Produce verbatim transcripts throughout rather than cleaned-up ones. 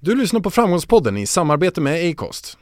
Du lyssnar på Framgångspodden i samarbete med Acast.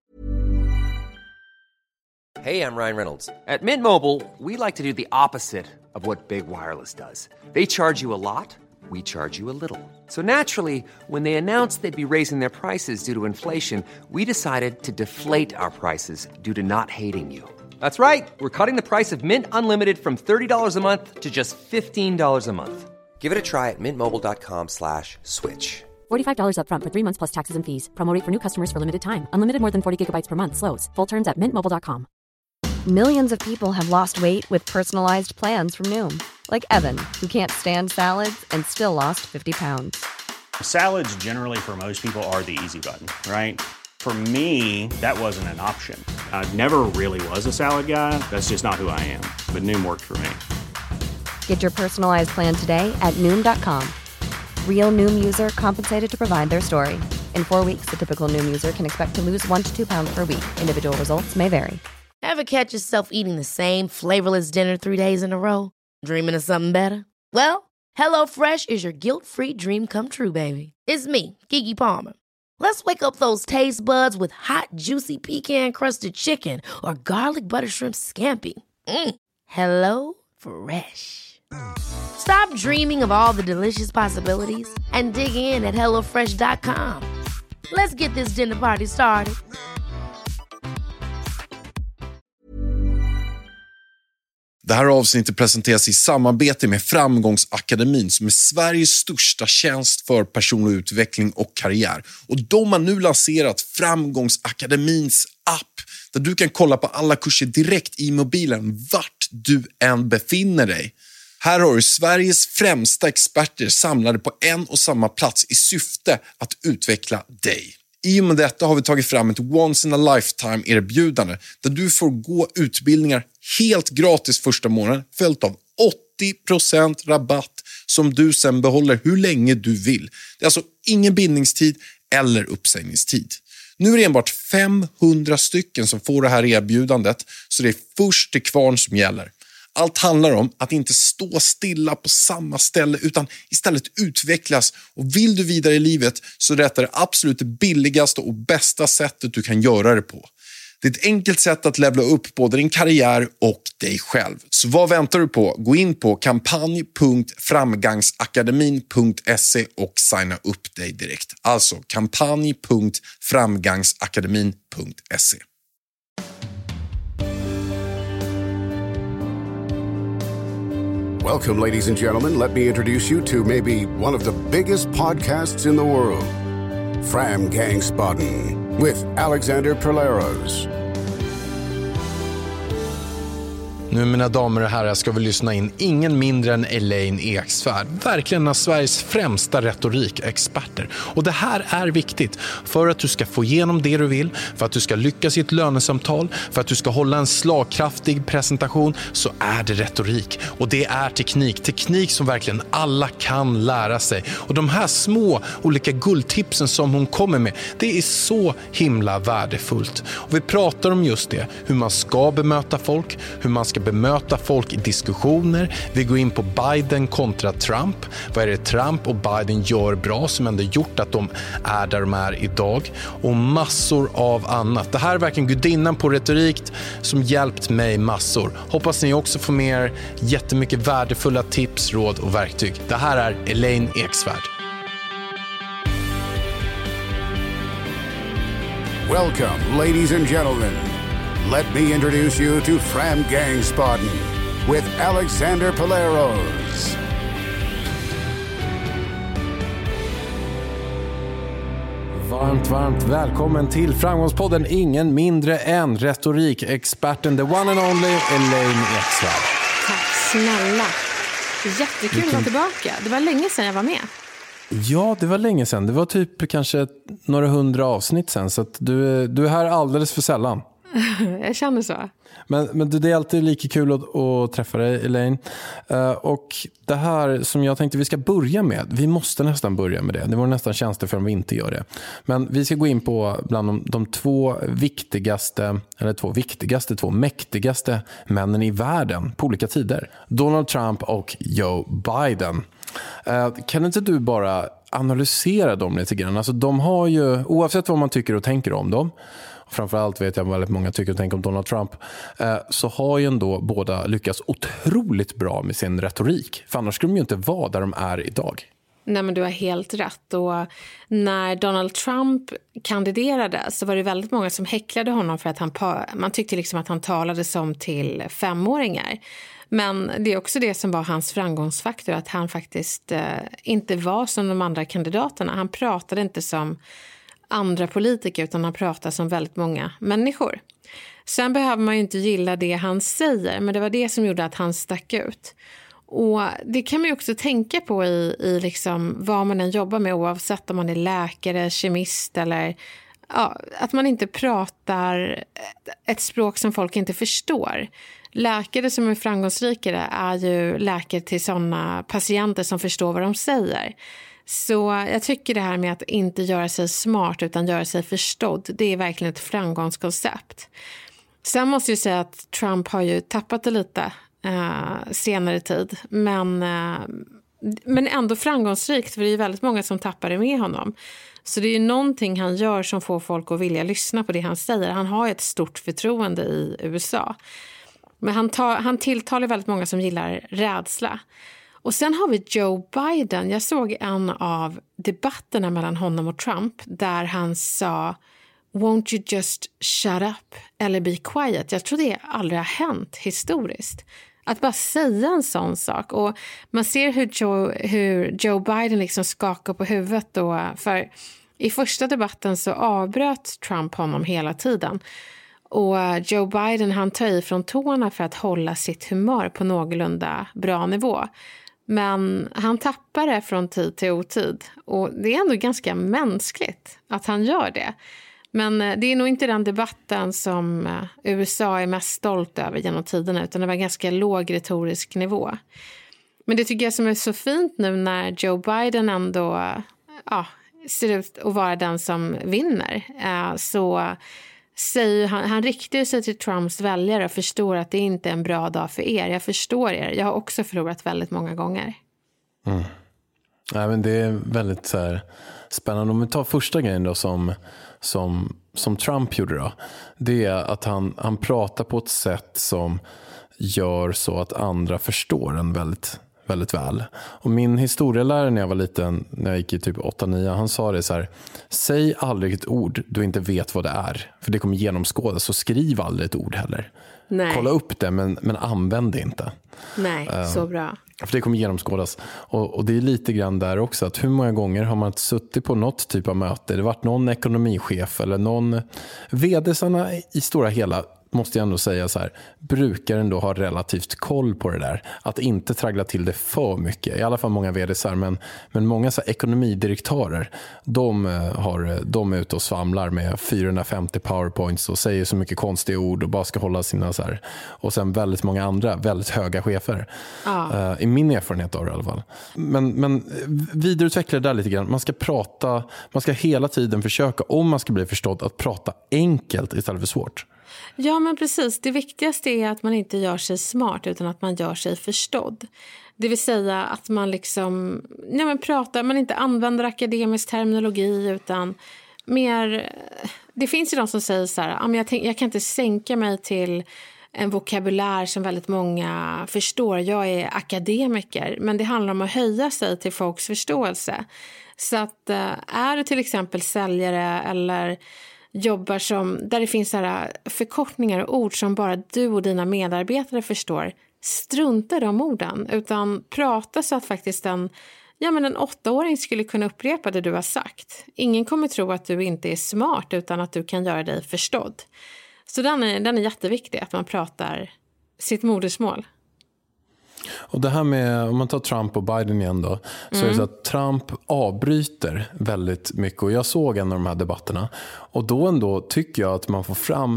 Hey, I'm Ryan Reynolds. At Mint Mobile, we like to do the opposite of what Big Wireless does. They charge you a lot, we charge you a little. So naturally, when they announced they'd be raising their prices due to inflation, we decided to deflate our prices due to not hating you. That's right. We're cutting the price of Mint Unlimited from thirty dollars a month to just fifteen dollars a month. Give it a try at mintmobile.com slash switch. forty-five dollars up front for three months plus taxes and fees. Promo rate for new customers for limited time. Unlimited more than forty gigabytes per month slows. Full terms at mint mobile dot com. Millions of people have lost weight with personalized plans from Noom. Like Evan, who can't stand salads and still lost fifty pounds. Salads generally for most people are the easy button, right? For me, that wasn't an option. I never really was a salad guy. That's just not who I am. But Noom worked for me. Get your personalized plan today at noom dot com. Real Noom user compensated to provide their story. In four weeks, the typical Noom user can expect to lose one to two pounds per week. Individual results may vary. Ever catch yourself eating the same flavorless dinner three days in a row? Dreaming of something better? Well, HelloFresh is your guilt-free dream come true, baby. It's me, Keke Palmer. Let's wake up those taste buds with hot, juicy pecan-crusted chicken or garlic butter shrimp scampi. Mm. Hello Fresh. Stop dreaming of all the delicious possibilities and dig in at hello fresh dot com. Let's get this dinner party started. Det här avsnittet presenteras i samarbete med Framgångsakademin som är Sveriges största tjänst för personlig utveckling och karriär. Och de har nu lanserat Framgångsakademins app där du kan kolla på alla kurser direkt i mobilen vart du än befinner dig. Här har du Sveriges främsta experter samlade på en och samma plats i syfte att utveckla dig. I och med detta har vi tagit fram ett once in a lifetime erbjudande där du får gå utbildningar helt gratis första månaden följt av åttio procent rabatt som du sen behåller hur länge du vill. Det är alltså ingen bindningstid eller uppsägningstid. Nu är det enbart femhundra stycken som får det här erbjudandet så det är först till kvarn som gäller. Allt handlar om att inte stå stilla på samma ställe utan istället utvecklas. Och vill du vidare i livet så är detta det absolut billigaste och bästa sättet du kan göra det på. Det är ett enkelt sätt att levla upp både din karriär och dig själv. Så vad väntar du på? Gå in på kampanj punkt framgangsakademin punkt se och signa upp dig direkt. Alltså kampanj punkt framgangsakademin punkt se. Welcome, ladies and gentlemen. Let me introduce you to maybe one of the biggest podcasts in the world, Framgangspodden, with Alexander Perleros. Nu mina damer och herrar ska vi lyssna in ingen mindre än Elaine Eksvärd. Verkligen en av Sveriges främsta retorikexperter. Och det här är viktigt för att du ska få igenom det du vill, för att du ska lyckas i ett lönesamtal, för att du ska hålla en slagkraftig presentation så är det retorik. Och det är teknik. Teknik som verkligen alla kan lära sig. Och de här små olika guldtipsen som hon kommer med, det är så himla värdefullt. Och vi pratar om just det. Hur man ska bemöta folk, hur man ska bemöta folk i diskussioner. Vi går in på Biden kontra Trump. Vad är det Trump och Biden gör bra som ändå gjort att de är där de är idag? Och massor av annat. Det här är verkligen gudinnan på retorik som hjälpt mig massor. Hoppas ni också får med er jättemycket värdefulla tips, råd och verktyg. Det här är Elaine Eksvärd. Welcome, ladies and gentlemen. Let me introduce you to Framgangspodden with Alexander Perleros. Varmt, varmt välkommen till Framgångspodden. Ingen mindre än retorikexperten, the one and only Elaine Eksvärd. Tack snälla. Jättekul att vara tillbaka. Det var länge sedan jag var med. Ja, det var länge sedan. Det var typ kanske några hundra avsnitt sedan. Så att du, du är här alldeles för sällan. Jag känner så. Men, men det är alltid lika kul att, att träffa dig, Elaine. Uh, och det här som jag tänkte vi ska börja med. Vi måste nästan börja med det. Det var nästan tjänster för om vi inte gör det. Men vi ska gå in på bland de, de två viktigaste, eller två viktigaste, två mäktigaste männen i världen på olika tider. Donald Trump och Joe Biden. Uh, kan inte du bara analysera dem lite grann. Alltså de har ju, oavsett vad man tycker och tänker om dem, framförallt vet jag väldigt många tycker och tänker om Donald Trump, eh, så har ju ändå båda lyckats otroligt bra med sin retorik. För annars skulle de ju inte vara där de är idag. Nej, men du har helt rätt. Och när Donald Trump kandiderade så var det väldigt många som häcklade honom för att han, man tyckte liksom att han talade som till femåringar. Men det är också det som var hans framgångsfaktor, att han faktiskt eh, inte var som de andra kandidaterna. Han pratade inte som andra politiker utan han pratade som väldigt många människor. Sen behöver man ju inte gilla det han säger, men det var det som gjorde att han stack ut. Och det kan man ju också tänka på i, i liksom vad man än jobbar med, oavsett om man är läkare, kemist eller ja, att man inte pratar ett språk som folk inte förstår. Läkare som är framgångsrikare är ju läkare till sådana patienter som förstår vad de säger. Så jag tycker det här med att inte göra sig smart utan göra sig förstådd, det är verkligen ett framgångskoncept. Sen måste jag säga att Trump har ju tappat det lite Uh, senare tid, men, uh, men ändå framgångsrikt, för det är väldigt många som tappar det med honom. Så det är ju någonting han gör som får folk att vilja lyssna på det han säger. Han har ett stort förtroende i U S A. Men han, tar, han tilltalar väldigt många som gillar rädsla. Och sen har vi Joe Biden. Jag såg en av debatterna mellan honom och Trump där han sa "Won't you just shut up eller be quiet?" Jag tror det aldrig har hänt historiskt. Att bara säga en sån sak. Och man ser hur Joe, hur Joe Biden liksom skakar på huvudet då. För i första debatten så avbröt Trump honom hela tiden. Och Joe Biden, han tar i från tårna för att hålla sitt humör på någorlunda bra nivå. Men han tappar det från tid till otid. Och det är ändå ganska mänskligt att han gör det. Men det är nog inte den debatten som U S A är mest stolt över genom tiderna, utan det var en ganska låg retorisk nivå. Men det tycker jag som är så fint nu när Joe Biden ändå ja, ser ut att vara den som vinner. Så säger han, han riktar sig till Trumps väljare och förstår att det inte är en bra dag för er. Jag förstår er. Jag har också förlorat väldigt många gånger. Mm. Ja, men det är väldigt så här spännande. Om vi tar första grejen då som, som, som Trump gjorde då. Det är att han, han pratar på ett sätt som gör så att andra förstår en väldigt, väldigt väl. Och min historielärare när jag var liten, när jag gick i typ åtta nio, han sa det så här: säg aldrig ett ord du inte vet vad det är. För det kommer genomskådas, så skriv aldrig ett ord heller. Nej. Kolla upp det men, men använd det inte. Nej, uh, så bra. För det kommer genomskådas. Och, och det är lite grann där också, att hur många gånger har man suttit på något typ av möte, det har varit någon ekonomichef eller någon vdsarna i stora hela, måste jag ändå säga så här, brukar ändå ha relativt koll på det där. Att inte traggla till det för mycket. I alla fall många vdsar, men, men många så här ekonomidirektörer, de, har, de är ute och svamlar med fyrahundrafemtio powerpoints och säger så mycket konstiga ord och bara ska hålla sina så här. Och sen väldigt många andra, väldigt höga chefer. Ah. Uh, I min erfarenhet av det i alla fall. Men, men vidareutveckla det där lite grann. Man ska prata, man ska hela tiden försöka, om man ska bli förstådd, att prata enkelt istället för svårt. Ja, men precis. Det viktigaste är att man inte gör sig smart utan att man gör sig förstådd. Det vill säga att man liksom, ja, men pratar, man inte använder akademisk terminologi utan mer, det finns ju de som säger så här, jag, tänk, jag kan inte sänka mig till en vokabulär som väldigt många förstår. Jag är akademiker, men det handlar om att höja sig till folks förståelse. Så att är du till exempel säljare eller jobbar som, där det finns så här förkortningar och ord som bara du och dina medarbetare förstår, strunta de orden, utan prata så att faktiskt en, ja, men en åttaåring skulle kunna upprepa det du har sagt. Ingen kommer tro att du inte är smart utan att du kan göra dig förstådd. Så den är, den är jätteviktig, att man pratar sitt modersmål. Och det här med, om man tar Trump och Biden igen då, så mm. är det så att Trump avbryter väldigt mycket. Och jag såg en av de här debatterna. Och då ändå tycker jag att man får fram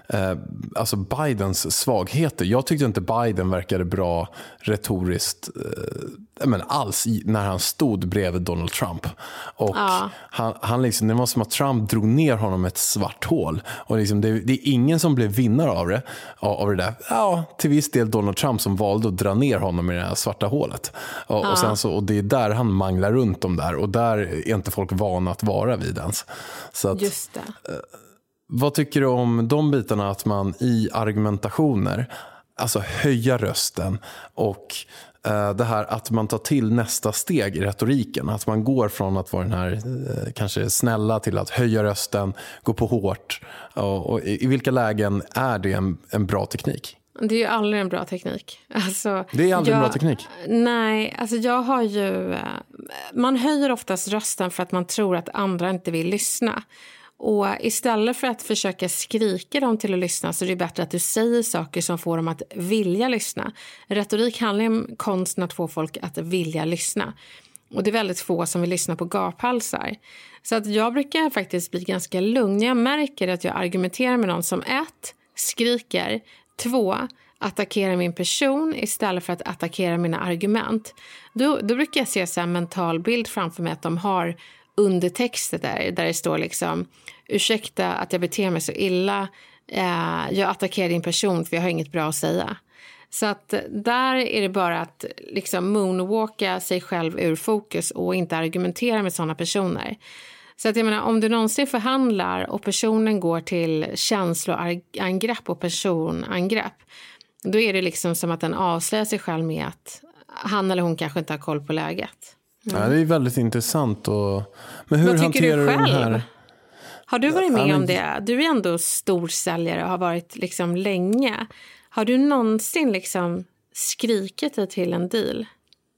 eh, alltså Bidens svagheter. Jag tyckte inte Biden verkade bra retoriskt eh, men alls i, när han stod bredvid Donald Trump. Och ja. han, han liksom, det var som att Trump drog ner honom ett svart hål. Och liksom, det, det är ingen som blev vinnare av det, av, av det där. Ja, till viss del Donald Trump som valde att dra ner honom i det här svarta hålet. Och, ja. och, sen så, och det är där han manglar runt om där. Och där är inte folk vana att vara vid ens. Så att, just det. Eh, vad tycker du om de bitarna att man i argumentationer, alltså höja rösten och eh, det här att man tar till nästa steg i retoriken, att man går från att vara den här eh, kanske snälla till att höja rösten, gå på hårt och, och i, i vilka lägen är det en, en bra teknik? Det är ju aldrig en bra teknik. Alltså, det är aldrig jag, en bra teknik? Nej, alltså jag har ju... Man höjer oftast rösten för att man tror att andra inte vill lyssna. Och istället för att försöka skrika dem till att lyssna så är det bättre att du säger saker som får dem att vilja lyssna. Retorik handlar om konsten att få folk att vilja lyssna. Och det är väldigt få som vill lyssna på gaphalsar. Så att jag brukar faktiskt bli ganska lugn. Jag märker att jag argumenterar med någon som ett, skriker, två, attackerar min person istället för att attackera mina argument. Då, då brukar jag se så här mental bild framför mig att de har undertexter där, där det står liksom ursäkta att jag beter mig så illa, eh, jag attackerar din person för jag har inget bra att säga. Så att där är det bara att liksom moonwalka sig själv ur fokus och inte argumentera med sådana personer. Så att jag menar, om du någonsin förhandlar och personen går till känsloangrepp och personangrepp, då är det liksom som att den avslöjar sig själv med att han eller hon kanske inte har koll på läget. Mm. Ja, det är väldigt intressant. Och... Men hur vad tycker hanterar du själv? Du den här... Har du varit med ja, men... om det? Du är ändå storsäljare och har varit liksom länge. Har du någonsin liksom skrikit dig till en deal?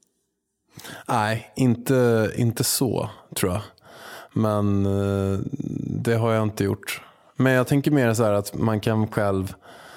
Nej, inte, inte så tror jag. Men det har jag inte gjort. Men jag tänker mer så här att man kan själv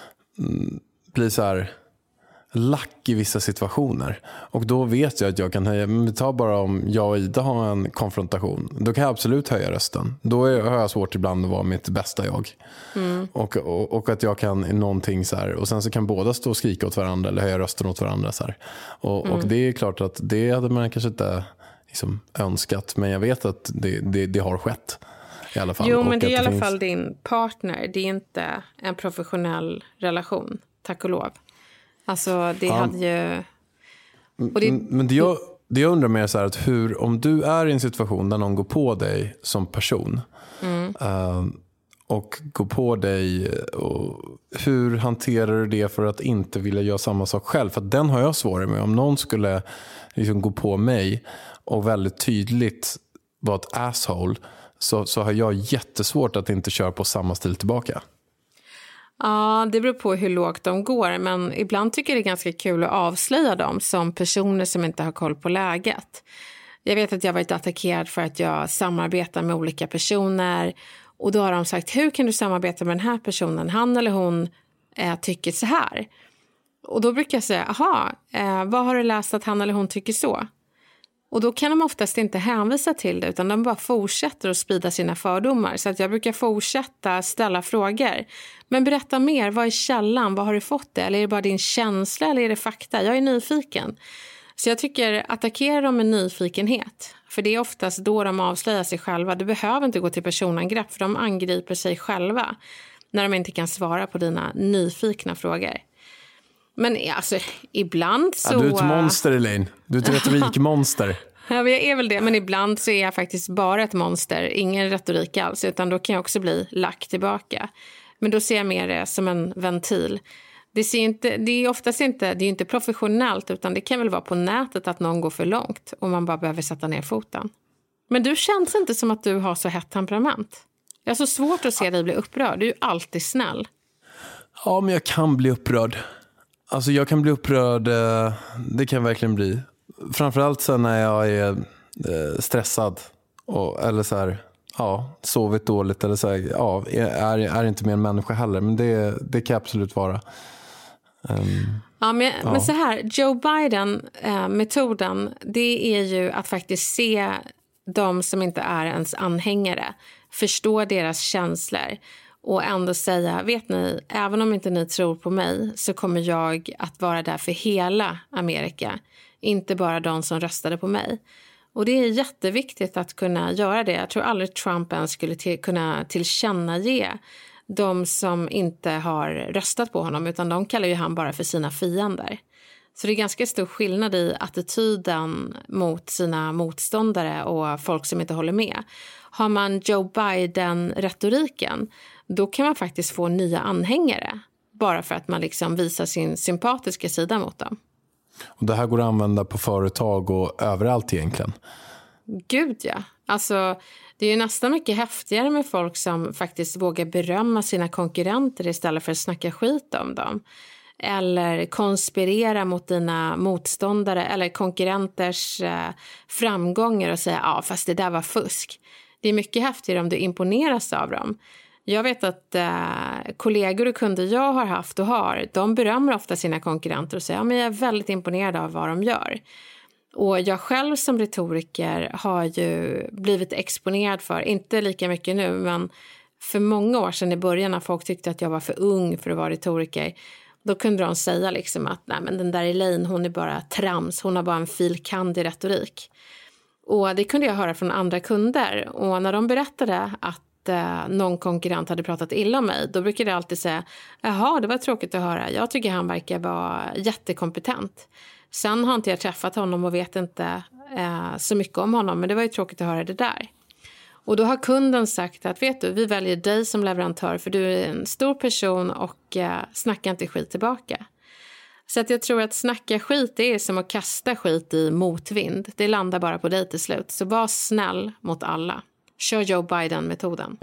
bli så här lack i vissa situationer. Och då vet jag att jag kan höja, men ta bara om jag och Ida har en konfrontation, då kan jag absolut höja rösten. Då är, har jag svårt ibland att vara mitt bästa jag. Mm. Och, och, och att jag kan någonting så här, och sen så kan båda stå och skrika åt varandra eller höja rösten åt varandra så här. Och, mm. och det är klart att det hade man kanske inte liksom önskat, men jag vet att det, det, det har skett i alla fall. Jo, men och det är i alla finns... fall din partner, det är inte en professionell relation, tack och lov. Alltså det ja. hade ju... Och det... Men det jag, det jag undrar mer så här att hur, om du är i en situation där någon går på dig som person mm. uh, och går på dig, och hur hanterar du det för att inte vilja göra samma sak själv? För att den har jag svårare med. Om någon skulle liksom gå på mig och väldigt tydligt vara ett asshole, så, så har jag jättesvårt att inte köra på samma stil tillbaka. Ja, det beror på hur lågt de går, men ibland tycker jag det är ganska kul att avslöja dem som personer som inte har koll på läget. Jag vet att jag varit attackerad för att jag samarbetar med olika personer, och då har de sagt, hur kan du samarbeta med den här personen? Han eller hon eh, tycker så här. Och då brukar jag säga, aha, eh, vad har du läst att han eller hon tycker så? Och då kan de oftast inte hänvisa till det, utan de bara fortsätter att sprida sina fördomar. Så att jag brukar fortsätta ställa frågor. Men berätta mer, vad är källan? Vad har du fått det? Eller är det bara din känsla eller är det fakta? Jag är nyfiken. Så jag tycker, attackera dem med nyfikenhet. För det är oftast då de avslöjar sig själva. Du behöver inte gå till personangrepp, för de angriper sig själva när de inte kan svara på dina nyfikna frågor. Men alltså, ibland så... Ja, du är ett monster, Elaine. Du är ett retorikmonster. Ja, jag är väl det. Men ibland så är jag faktiskt bara ett monster. Ingen retorik alls. Utan då kan jag också bli lack tillbaka. Men då ser jag mer det som en ventil. Det, ser inte, det är oftast inte, det är inte professionellt. Utan det kan väl vara på nätet att någon går för långt. Och man bara behöver sätta ner foten. Men du känns inte som att du har så hett temperament. Jag har så svårt att se dig bli upprörd. Du är ju alltid snäll. Ja, men jag kan bli upprörd. Alltså jag kan bli upprörd, det kan jag verkligen bli. Framförallt sen när jag är stressad och, eller så här, ja, sovit dåligt eller så här, ja, är, är inte mer en människa heller, men det, det kan absolut vara. Um, ja, men, ja. men så här, Joe Biden-metoden, eh, det är ju att faktiskt se de som inte är ens anhängare, förstå deras känslor och ändå säga, vet ni, även om inte ni tror på mig så kommer jag att vara där för hela Amerika, inte bara de som röstade på mig. Och det är jätteviktigt att kunna göra det. Jag tror aldrig Trump ens skulle till, kunna tillkännage de som inte har röstat på honom, utan de kallar ju han bara för sina fiender. Så det är ganska stor skillnad i attityden mot sina motståndare och folk som inte håller med. Har man Joe Biden-retoriken, då kan man faktiskt få nya anhängare bara för att man liksom visar sin sympatiska sida mot dem. Och det här går att använda på företag och överallt egentligen. Gud ja. Alltså, det är ju nästan mycket häftigare med folk som faktiskt vågar berömma sina konkurrenter istället för att snacka skit om dem. Eller konspirera mot dina motståndare eller konkurrenters eh, framgångar och säga, ja fast det där var fusk. Det är mycket häftigare om du imponeras av dem. Jag vet att eh, kollegor och kunder jag har haft och har, de berömmer ofta sina konkurrenter och säger, ja men jag är väldigt imponerad av vad de gör. Och jag själv som retoriker har ju blivit exponerad för, inte lika mycket nu, men för många år sedan i början när folk tyckte att jag var för ung för att vara retoriker, då kunde de säga liksom att nej men den där Elaine, hon är bara trams, hon har bara en filkandig retorik. Och det kunde jag höra från andra kunder, och när de berättade att eh, någon konkurrent hade pratat illa om mig, då brukade jag alltid säga, jaha, det var tråkigt att höra, jag tycker han verkar vara jättekompetent. Sen har inte jag träffat honom och vet inte eh, så mycket om honom, men det var ju tråkigt att höra det där. Och då har kunden sagt att, vet du, vi väljer dig som leverantör för du är en stor person och eh, snackar inte skit tillbaka. Så att jag tror att snacka skit, det är som att kasta skit i motvind. Det landar bara på dig till slut. Så var snäll mot alla. Kör Joe Biden-metoden.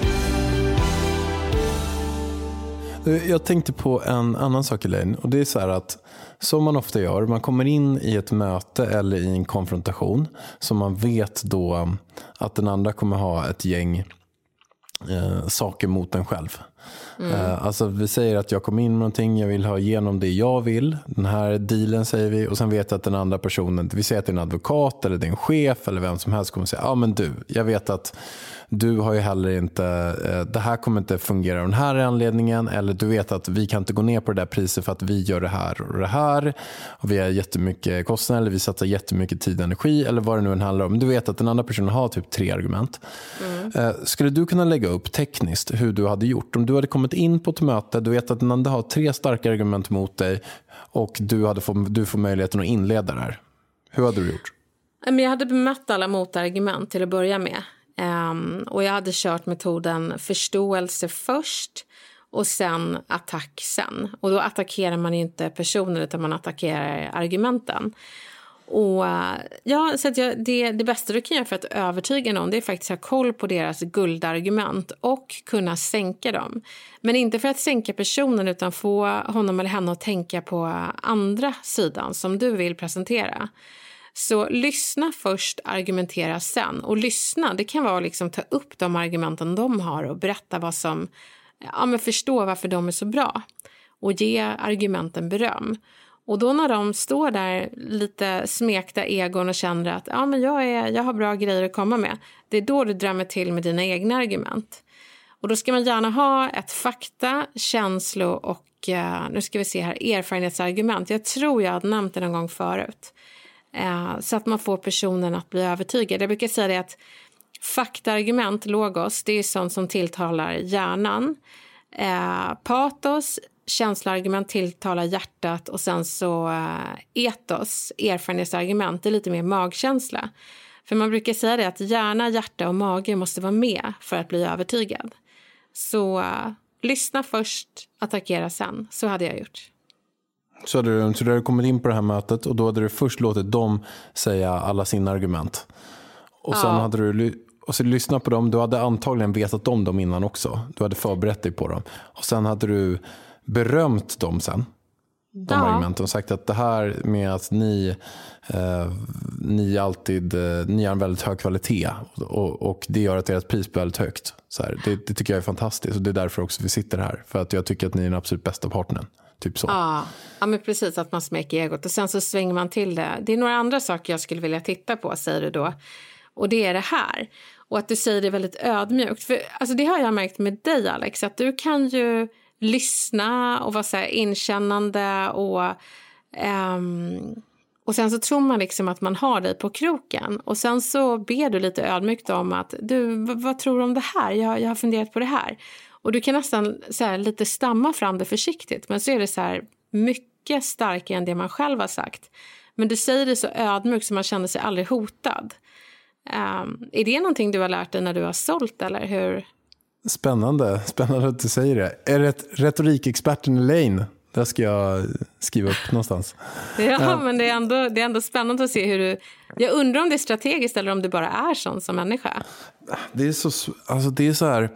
Jag tänkte på en annan sak, Elaine, och det är så här att som man ofta gör, man kommer in i ett möte eller i en konfrontation som man vet då att den andra kommer ha ett gäng eh, saker mot en själv. Mm. Eh, alltså vi säger att jag kommer in med någonting, jag vill ha igenom det jag vill, den här dealen säger vi, och sen vet jag att den andra personen, vi säger att det är en advokat eller det är en chef eller vem som helst, kommer säga, ja ah, men du, jag vet att du har ju heller inte, eh, det här kommer inte fungera av den här anledningen, eller du vet att vi kan inte gå ner på det där priset för att vi gör det här och det här och vi har jättemycket kostnader eller vi satsar jättemycket tid och energi eller vad det nu än handlar om. Du vet att den andra personen har typ tre argument. Mm. Eh, skulle du kunna lägga upp tekniskt hur du hade gjort om du hade kommit in på ett möte, du vet att den andra har tre starka argument mot dig och du, hade få, du får möjligheten att inleda det här. Hur hade du gjort? Jag hade bemött alla motargument till att börja med. Um, och jag hade kört metoden förståelse först och sen attack sen. Och då attackerar man inte personer utan man attackerar argumenten. Och ja, så att jag, det, det bästa du kan göra för att övertyga någon, det är faktiskt att ha koll på deras guldargument och kunna sänka dem. Men inte för att sänka personen utan få honom eller henne att tänka på andra sidan som du vill presentera. Så lyssna först, argumentera sen. Och lyssna, det kan vara liksom ta upp de argumenten de har och berätta vad som, ja men förstå varför de är så bra. Och ge argumenten beröm. Och då när de står där lite smekta egon och känner att ja men jag, är, jag har bra grejer att komma med. Det är då du drämmer till med dina egna argument. Och då ska man gärna ha ett fakta, känslo och uh, nu ska vi se här, erfarenhetsargument. Jag tror jag hade nämnt det någon gång förut. Uh, så att man får personen att bli övertygad. Jag brukar säga det att faktaargument, logos, det är sånt som tilltalar hjärnan. Uh, patos, känsloargument tilltalar hjärtat och sen så uh, etos, erfarenhetsargument, det är lite mer magkänsla. För man brukar säga det att hjärna, hjärta och mage måste vara med för att bli övertygad. Så uh, lyssna först, attackera sen. Så hade jag gjort. Så hade du, så du hade kommit in på det här mötet och då hade du först låtit dem säga alla sina argument. Och sen ja. hade du och så lyssnat på dem. Du hade antagligen vetat om dem innan också. Du hade förberett dig på dem. Och sen hade du berömt dem sen. De ja. argumenten och sagt att det här med att ni eh, ni alltid eh, ni har en väldigt hög kvalitet och, och det gör att ert pris blir väldigt högt. Så här, det, det tycker jag är fantastiskt och det är därför också vi sitter här. För att jag tycker att ni är den absolut bästa partnern. Typ så. Ja, ja men precis, att man smäcker egot och sen så svänger man till det. Det är några andra saker jag skulle vilja titta på, säger du då. Och det är det här. och att du säger det väldigt ödmjukt. För alltså, det har jag märkt med dig, Alex, att du kan ju lyssna och vara så här inkännande och, um, och sen så tror man liksom att man har dig på kroken och sen så ber du lite ödmjukt om att du, vad, vad tror du om det här? Jag, jag har funderat på det här. Och du kan nästan så här, lite stamma fram det försiktigt, men så är det så här mycket starkare än det man själv har sagt. Men du säger det så ödmjukt så man känner sig aldrig hotad. Um, är det någonting du har lärt dig när du har sålt, eller hur? Spännande, spännande att du säger det. Är det retorikexperten Elaine? Där ska jag skriva upp någonstans. Ja, men det är, ändå, det är ändå spännande att se hur du... Jag undrar om det är strategiskt eller om du bara är sån som människa. Det är så, alltså det är så här...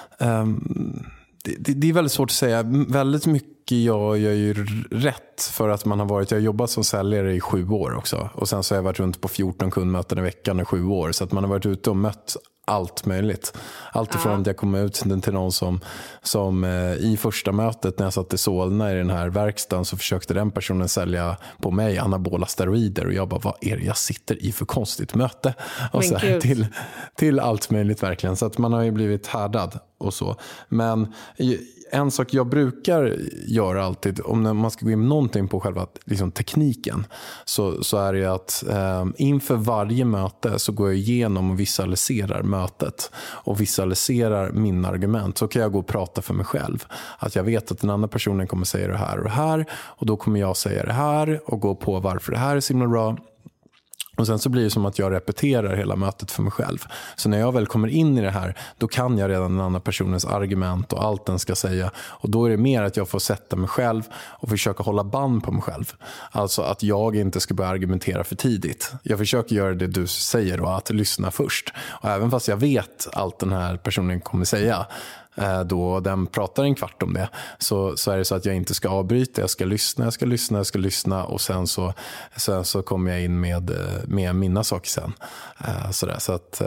Um, det, det, det är väldigt svårt att säga. Väldigt mycket jag gör ju rätt för att man har varit... Jag har jobbat som säljare i sju år också. Och sen så har jag varit runt på fjorton kundmöten i veckan i sju år. Så att man har varit ute och mött allt möjligt. Allt ifrån att jag kom ut till någon som, som eh, i första mötet när jag satt i Solna i den här verkstaden så försökte den personen sälja på mig anabola steroider och jag bara, vad är det jag sitter i för konstigt möte? Och så här, till, till allt möjligt verkligen. Så att man har ju blivit härdad och så. Men en sak jag brukar göra alltid, om man ska gå in med någonting på själva liksom, tekniken, så, så är det att eh, inför varje möte så går jag igenom och visualiserar mötet och visualiserar mina argument. Så kan jag gå och prata för mig själv. Att jag vet att den andra personen kommer säga det här och det här och då kommer jag säga det här och gå på varför det här är så himla bra. Och sen så blir det som att jag repeterar hela mötet för mig själv. Så när jag väl kommer in i det här, då kan jag redan den andra personens argument och allt den ska säga. Och då är det mer att jag får sätta mig själv och försöka hålla band på mig själv. Alltså att jag inte ska börja argumentera för tidigt. Jag försöker göra det du säger då, att lyssna först. Och även fast jag vet allt den här personen kommer säga, då den pratar en kvart om det, så, så är det så att jag inte ska avbryta, jag ska lyssna, jag ska lyssna, jag ska lyssna och sen så, sen så kommer jag in med, med mina saker sen. Sådär, så att,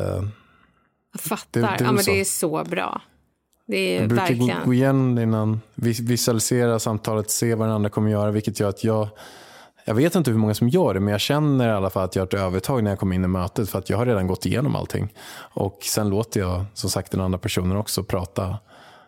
jag fattar, det, det ja, men så. Det är så bra. Det är jag brukar verkligen... gå, gå igen innan, visualisera samtalet, se vad den andra kommer göra, vilket gör att jag Jag vet inte hur många som gör det, men jag känner i alla fall att jag har ett övertag när jag kommer in i mötet för att jag har redan gått igenom allting. Och sen låter jag som sagt den andra personen också prata.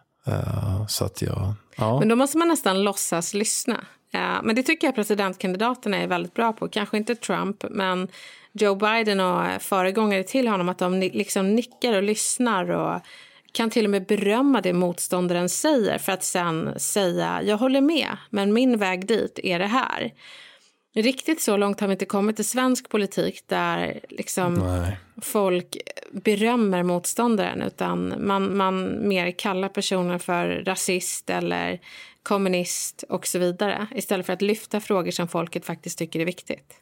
Uh, så att jag, ja. Men då måste man nästan låtsas lyssna. Uh, men det tycker jag presidentkandidaterna är väldigt bra på. Kanske inte Trump, men Joe Biden och föregångare till honom. Att de liksom nickar och lyssnar och kan till och med berömma det motståndaren säger för att sen säga, jag håller med, men min väg dit är det här. Riktigt så långt har vi inte kommit i svensk politik där liksom folk berömmer motståndaren, utan man, man mer kallar personen för rasist eller kommunist och så vidare, istället för att lyfta frågor som folket faktiskt tycker är viktigt.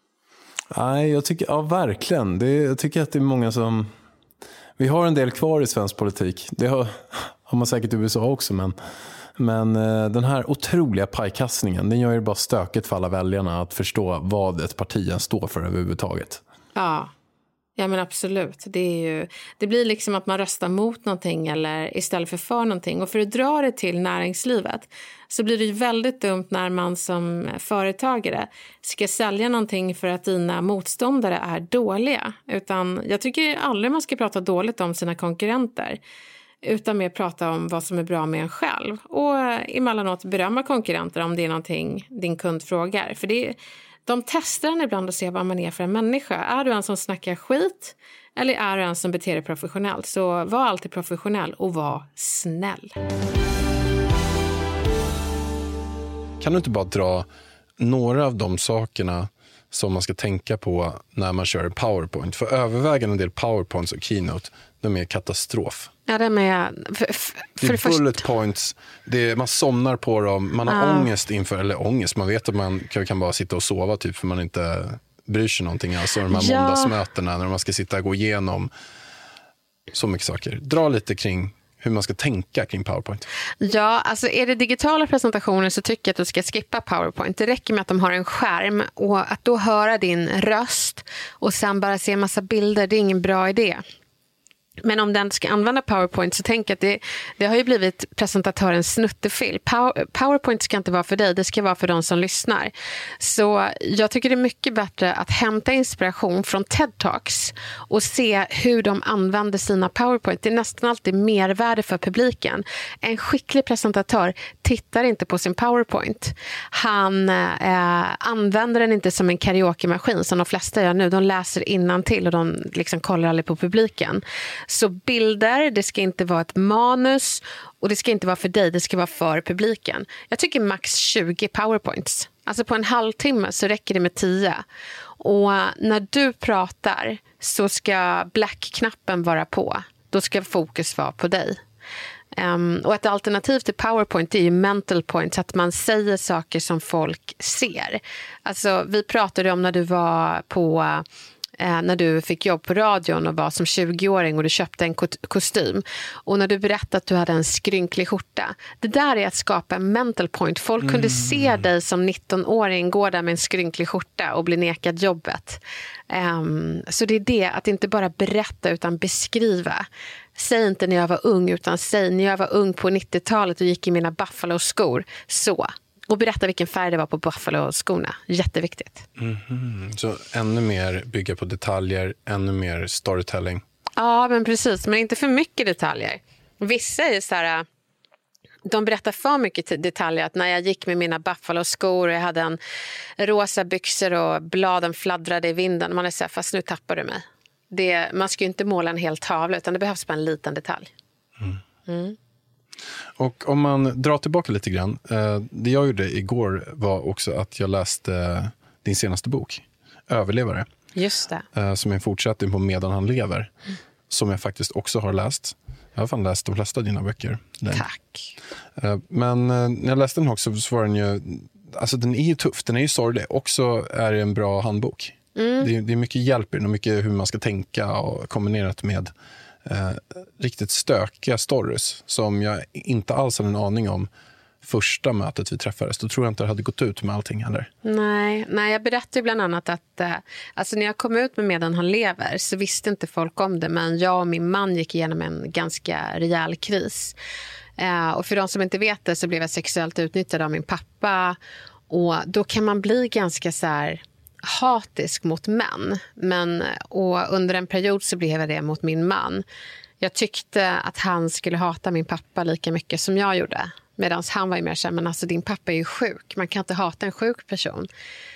Nej, jag tycker, ja verkligen. Det, jag tycker att det är många som... Vi har en del kvar i svensk politik. Det har, har man säkert i U S A också, men... Men eh, den här otroliga pajkastningen, den gör ju bara stöket för alla väljarna att förstå vad ett parti står för överhuvudtaget. Ja, ja men absolut. Det, är ju, det blir liksom att man röstar mot någonting eller istället för för någonting. Och för att dra det till näringslivet så blir det ju väldigt dumt när man som företagare ska sälja någonting för att dina motståndare är dåliga. Utan jag tycker aldrig man ska prata dåligt om sina konkurrenter, utan mer prata om vad som är bra med en själv. Och emellanåt berömma konkurrenter om det är någonting din kund frågar. För det är, de testar en ibland och ser vad man är för en människa. Är du en som snackar skit eller är du en som beter dig professionellt? Så var alltid professionell och var snäll. Kan du inte bara dra några av de sakerna som man ska tänka på när man kör PowerPoint? För övervägande en del PowerPoints och Keynote, de är katastrof. Ja, det med för, för, det är för bullet först... points, det är, man somnar på dem, man har uh. ångest inför, eller ångest, man vet att man kan, kan bara sitta och sova typ för man inte bryr sig någonting. Alltså de här ja. måndagsmötena när man ska sitta och gå igenom så mycket saker. Dra lite kring hur man ska tänka kring PowerPoint. Ja, alltså är det digitala presentationer så tycker jag att du ska skippa PowerPoint. Det räcker med att de har en skärm och att då höra din röst och sen bara se en massa bilder, det är ingen bra idé. Men om den ska använda PowerPoint så tänker jag att det, det har ju blivit presentatörens snuttefil. Power, PowerPoint ska inte vara för dig, det ska vara för de som lyssnar. Så jag tycker det är mycket bättre att hämta inspiration från TED Talks och se hur de använder sina PowerPoint. Det är nästan alltid mervärde för publiken. En skicklig presentatör tittar inte på sin PowerPoint. Han eh, använder den inte som en karaoke-maskin som de flesta gör nu. De läser innantill och de liksom kollar aldrig på publiken. Så bilder, det ska inte vara ett manus och det ska inte vara för dig, det ska vara för publiken. Jag tycker max tjugo PowerPoints. Alltså på en halvtimme så räcker det med tio. Och när du pratar så ska black-knappen vara på. Då ska fokus vara på dig. Um, och ett alternativ till PowerPoint är ju mental points, att man säger saker som folk ser. Alltså vi pratade om när du var på... Eh, när du fick jobb på radion och var som tjugoåring och du köpte en kostym. Och när du berättade att du hade en skrynklig skjorta. Det där är att skapa en mental point. Folk mm. kunde se dig som nittonåring gå där med en skrynklig skjorta och bli nekad jobbet. Um, så det är det, att inte bara berätta utan beskriva. Säg inte när jag var ung utan säg när jag var ung på nittiotalet och gick i mina Buffalo-skor. Så. Och berätta vilken färg det var på Buffalo-skorna. Jätteviktigt. Mm-hmm. Så ännu mer bygga på detaljer, ännu mer storytelling. Ja, men precis. Men inte för mycket detaljer. Vissa är så här... De berättar för mycket detaljer. Att när jag gick med mina Buffalo-skor och jag hade en rosa byxor och bladen fladdrade i vinden. Man är så här, fast nu tappar du mig. Det, man ska ju inte måla en hel tavla utan det behövs bara en liten detalj. Mm. Mm. Och om man drar tillbaka lite grann, eh, det jag gjorde igår var också att jag läste eh, din senaste bok, Överlevare. Just det. Eh, som är en fortsättning på Medan han lever, mm. som jag faktiskt också har läst. Jag har fan läst de flesta av dina böcker. Den. Tack. Eh, men eh, när jag läste den också så var den ju, alltså den är ju tuff, den är ju sorglig. Också är det en bra handbok. Mm. Det, är, det är mycket hjälp i den och mycket hur man ska tänka och kombinerat med Eh, riktigt stökiga stories som jag inte alls hade en aning om första mötet vi träffades. Då tror jag inte det hade gått ut med allting heller. Nej, nej jag berättade bland annat att eh, alltså när jag kom ut med Medan han lever så visste inte folk om det, men jag och min man gick igenom en ganska rejäl kris. Eh, och för de som inte vet det så blev jag sexuellt utnyttjad av min pappa, och då kan man bli ganska så här hatisk mot män, men och under en period så blev jag det mot min man. Jag tyckte att han skulle hata min pappa lika mycket som jag gjorde, medan han var ju mer så här, men alltså din pappa är ju sjuk, man kan inte hata en sjuk person.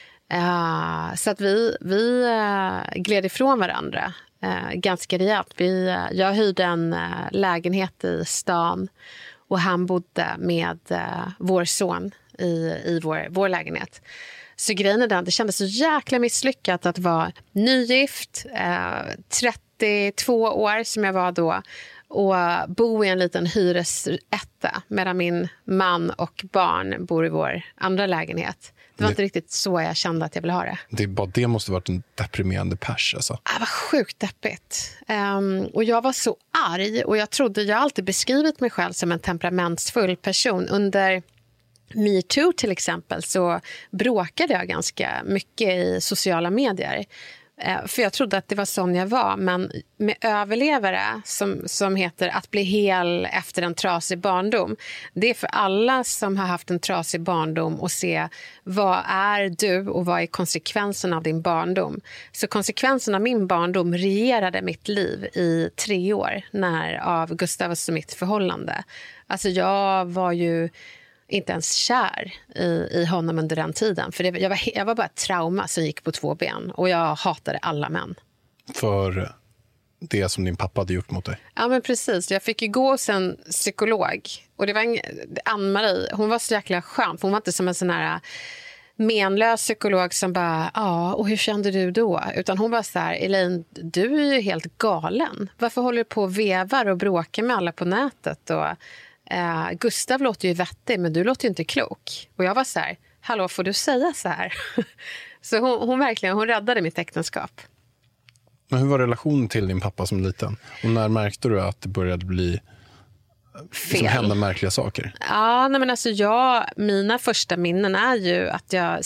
Uh, så att vi, vi uh, gled ifrån varandra uh, ganska rejält. Vi, uh, jag hyrde en uh, lägenhet i stan och han bodde med uh, vår son i, i vår, vår lägenhet. Så grejen är den, det kändes så jäkla misslyckat att vara nygift, eh, trettiotvå år som jag var då, och bo i en liten hyresetta medan min man och barn bor i vår andra lägenhet. Det var det, inte riktigt så jag kände att jag ville ha det. Det, bara det måste varit en deprimerande pers alltså. Det var sjukt deppigt. Um, och jag var så arg, och jag trodde, jag alltid beskrivit mig själv som en temperamentsfull person. Under Me Too till exempel så bråkade jag ganska mycket i sociala medier. Eh, för jag trodde att det var sån jag var. Men med Överlevare som, som heter Att bli hel efter en trasig barndom. Det är för alla som har haft en trasig barndom och se vad är du och vad är konsekvensen av din barndom. Så konsekvensen av min barndom regerade mitt liv i tre år när av Gustav och mitt förhållande. Alltså jag var ju inte ens kär i, i honom under den tiden. För det, jag, var, jag var bara ett trauma som gick på två ben. Och jag hatade alla män. För det som din pappa hade gjort mot dig? Ja, men precis. Jag fick ju gå hos en psykolog. Och det var en, Ann-Marie, hon var så jäkla skön. Hon var inte som en sån här menlös psykolog som bara, ja, och hur kände du då? Utan hon var så här, Elaine, du är ju helt galen. Varför håller du på och vevar och bråkar med alla på nätet? Och Uh, Gustav låter ju vettig, men du låter ju inte klok. Och jag var så här, hallå, får du säga så här? Så hon, hon verkligen, hon räddade mitt äktenskap. Men hur var relationen till din pappa som liten? Och när märkte du att det började bli liksom hända märkliga saker? Ja, nej men alltså jag, mina första minnen är ju att jag sitter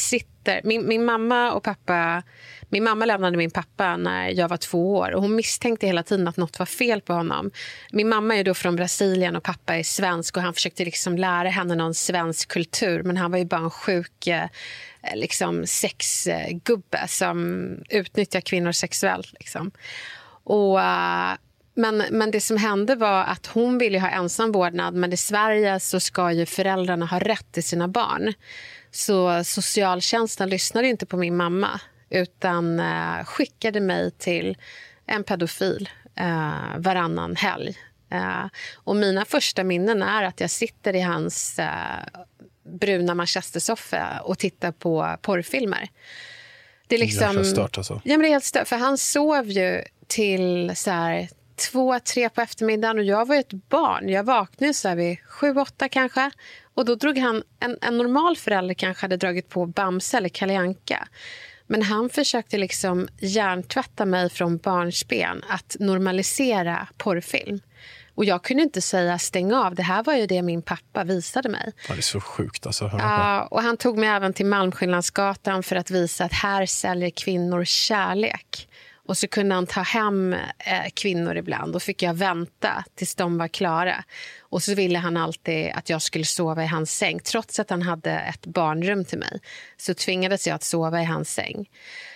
dotter. Min, min mamma och pappa... Min mamma lämnade min pappa när jag var två år och hon misstänkte hela tiden att något var fel på honom. Min mamma är då från Brasilien och pappa är svensk och han försökte liksom lära henne någon svensk kultur, men han var ju bara en sjuk liksom sexgubbe som utnyttjar kvinnor sexuellt liksom. Och men, men det som hände var att hon ville ha ensam vårdnad, men i Sverige så ska ju föräldrarna ha rätt till sina barn. Så socialtjänsten lyssnade inte på min mamma utan uh, skickade mig till en pedofil uh, varannan helg. Uh, och mina första minnen är att jag sitter i hans uh, bruna manchestersoffa och tittar på porrfilmer. Det är liksom... Det är stört alltså. Ja, men det är helt stört. För han sov ju till så här två, tre på eftermiddagen och jag var ju ett barn. Jag vaknade så här vid sju, åtta kanske. Och då drog han, en, en normal förälder kanske hade dragit på Bamse eller Kalle Anka. Men han försökte liksom hjärntvätta mig från barnsben att normalisera porrfilm. Och jag kunde inte säga stäng av. Det här var ju det min pappa visade mig. Ja, det är så sjukt alltså. Ja, och han tog mig även till Malmskillnadsgatan för att visa att här säljer kvinnor kärlek. Och så kunde han ta hem eh, kvinnor ibland. Då fick jag vänta tills de var klara. Och så ville han alltid att jag skulle sova i hans säng. Trots att han hade ett barnrum till mig så tvingades jag att sova i hans säng.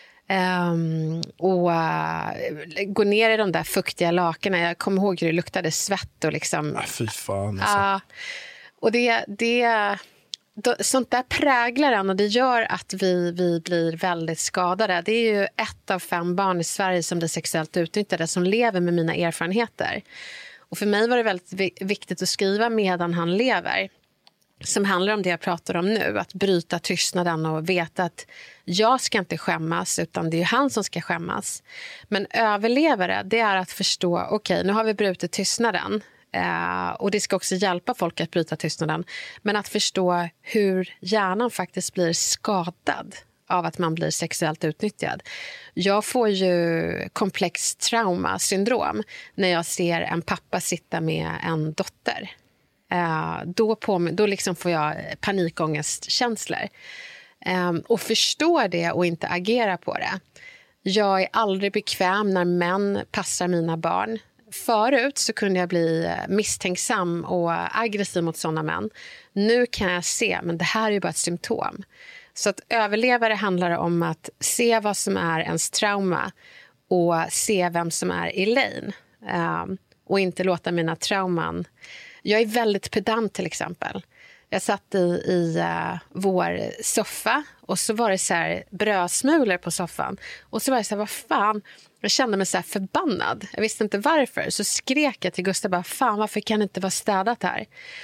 Um, och uh, gå ner i de där fuktiga lakarna. Jag kommer ihåg hur det luktade svett och liksom... Ja, fy fan alltså. Uh, och det... det då, sånt där präglar en och det gör att vi, vi blir väldigt skadade. Det är ju ett av fem barn i Sverige som blir sexuellt utnyttjade som lever med mina erfarenheter. Och för mig var det väldigt viktigt att skriva medan han lever. Som handlar om det jag pratar om nu. Att bryta tystnaden och veta att jag ska inte skämmas utan det är ju han som ska skämmas. Men överlevare, det är att förstå, okej, okay, nu har vi brutit tystnaden. Uh, och det ska också hjälpa folk att bryta tystnaden. Men att förstå hur hjärnan faktiskt blir skadad av att man blir sexuellt utnyttjad. Jag får ju komplex traumasyndrom när jag ser en pappa sitta med en dotter. Uh, då på, då liksom får jag panikångestkänslor. Um, och förstå det och inte agera på det. Jag är aldrig bekväm när män passar mina barn. Förut så kunde jag bli misstänksam och aggressiv mot sådana män. Nu kan jag se, men det här är ju bara ett symptom. Så att överlevare handlar om att se vad som är ens trauma och se vem som är Elaine. Um, och inte låta mina trauman... Jag är väldigt pedant till exempel. Jag satt i, i uh, vår soffa och så var det så här brödsmulor på soffan. Och så var det så här, vad fan... Jag kände mig så här förbannad. Jag visste inte varför. Så skrek jag till Gustav bara, fan varför kan det inte vara städat här?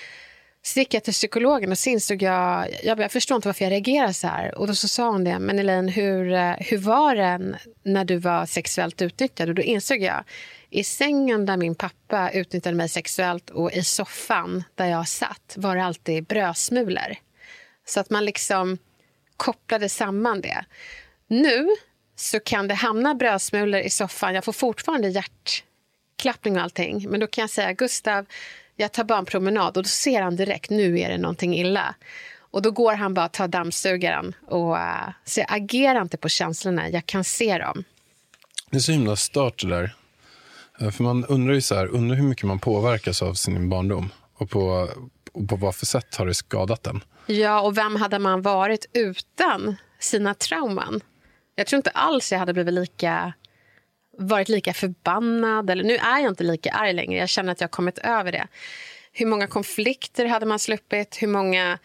Så gick jag till psykologen och så insåg jag, jag, jag förstår inte varför jag reagerar så här. Och då så sa hon det, men Elaine, hur, hur var det när du var sexuellt utnyttjad? Och då insåg jag, i sängen där min pappa utnyttjade mig sexuellt och i soffan där jag satt var det alltid brödsmulor. Så att man liksom kopplade samman det. Nu så kan det hamna brödsmulor i soffan. Jag får fortfarande hjärtklappning och allting. Men då kan jag säga, Gustav, jag tar bara en promenad. Och då ser han direkt, nu är det någonting illa. Och då går han bara att ta dammsugaren. Och uh, så jag agerar inte på känslorna. Jag kan se dem. Det är så himla stört det där. För man undrar ju så här, undrar hur mycket man påverkas av sin barndom. Och på, och på vad för sätt har det skadat den. Ja, och vem hade man varit utan sina trauman? Jag tror inte alls jag hade blivit lika, varit lika förbannad. Eller nu är jag inte lika arg längre. Jag känner att jag har kommit över det. Hur många konflikter hade man sluppit? Hur många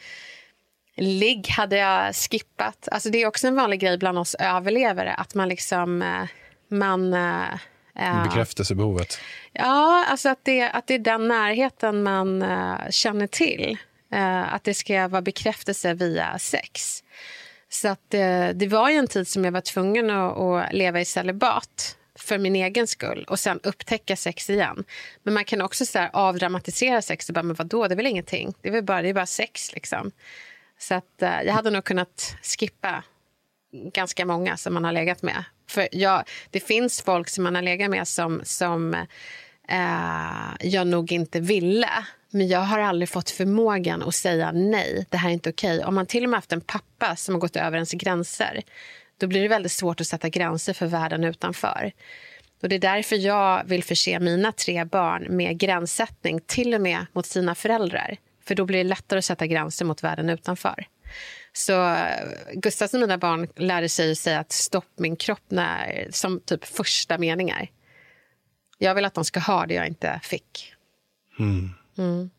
ligg hade jag skippat? Alltså det är också en vanlig grej bland oss överlevare. Att man liksom... Man, äh, bekräftelsebehovet. Ja, alltså att det, att det är den närheten man äh, känner till. Äh, att det ska vara bekräftelse via sex. Så att eh, det var ju en tid som jag var tvungen att, att leva i celibat för min egen skull och sen upptäcka sex igen. Men man kan också så här avdramatisera sex och bara, men vadå, det är väl ingenting. Det är väl bara, det är bara sex liksom. Så att eh, jag hade nog kunnat skippa ganska många som man har legat med. För jag, det finns folk som man har legat med som, som eh, jag nog inte ville Men jag har aldrig fått förmågan att säga nej, det här är inte okej. Om man till och med haft en pappa som har gått över ens gränser, då blir det väldigt svårt att sätta gränser för världen utanför. Och det är därför jag vill förse mina tre barn med gränssättning, till och med mot sina föräldrar. För då blir det lättare att sätta gränser mot världen utanför. Så Gustavs och mina barn lärde sig att säga att stopp min kropp när, som typ första meningar. Jag vill att de ska ha det jag inte fick. Mm. Mm.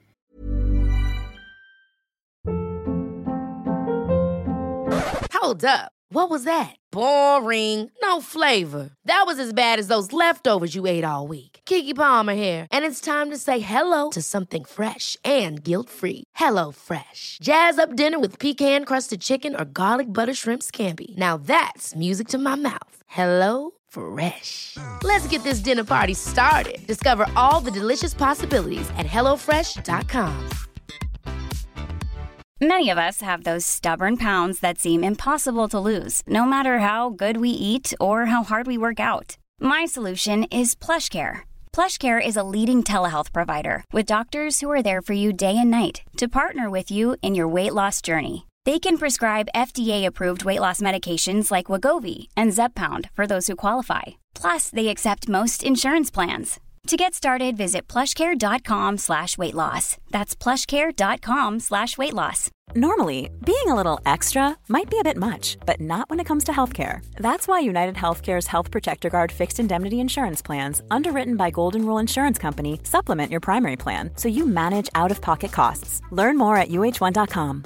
Hold up. What was that? Boring. No flavor. That was as bad as those leftovers you ate all week. Keke Palmer here, and it's time to say hello to something fresh and guilt-free. Hello Fresh. Jazz up dinner with pecan-crusted chicken or garlic butter shrimp scampi. Now that's music to my mouth. Hello Fresh. Let's get this dinner party started. Discover all the delicious possibilities at hello fresh dot com. Many of us have those stubborn pounds that seem impossible to lose, no matter how good we eat or how hard we work out. My solution is PlushCare. PlushCare is a leading telehealth provider with doctors who are there for you day and night to partner with you in your weight loss journey. They can prescribe F D A-approved weight loss medications like Wegovy and Zepbound for those who qualify. Plus, they accept most insurance plans. To get started, visit plushcare.com slash weight loss. That's plushcare.com slash weight loss. Normally, being a little extra might be a bit much, but not when it comes to healthcare. That's why United Healthcare's Health Protector Guard fixed indemnity insurance plans, underwritten by Golden Rule Insurance Company, supplement your primary plan so you manage out-of-pocket costs. Learn more at u h one dot com.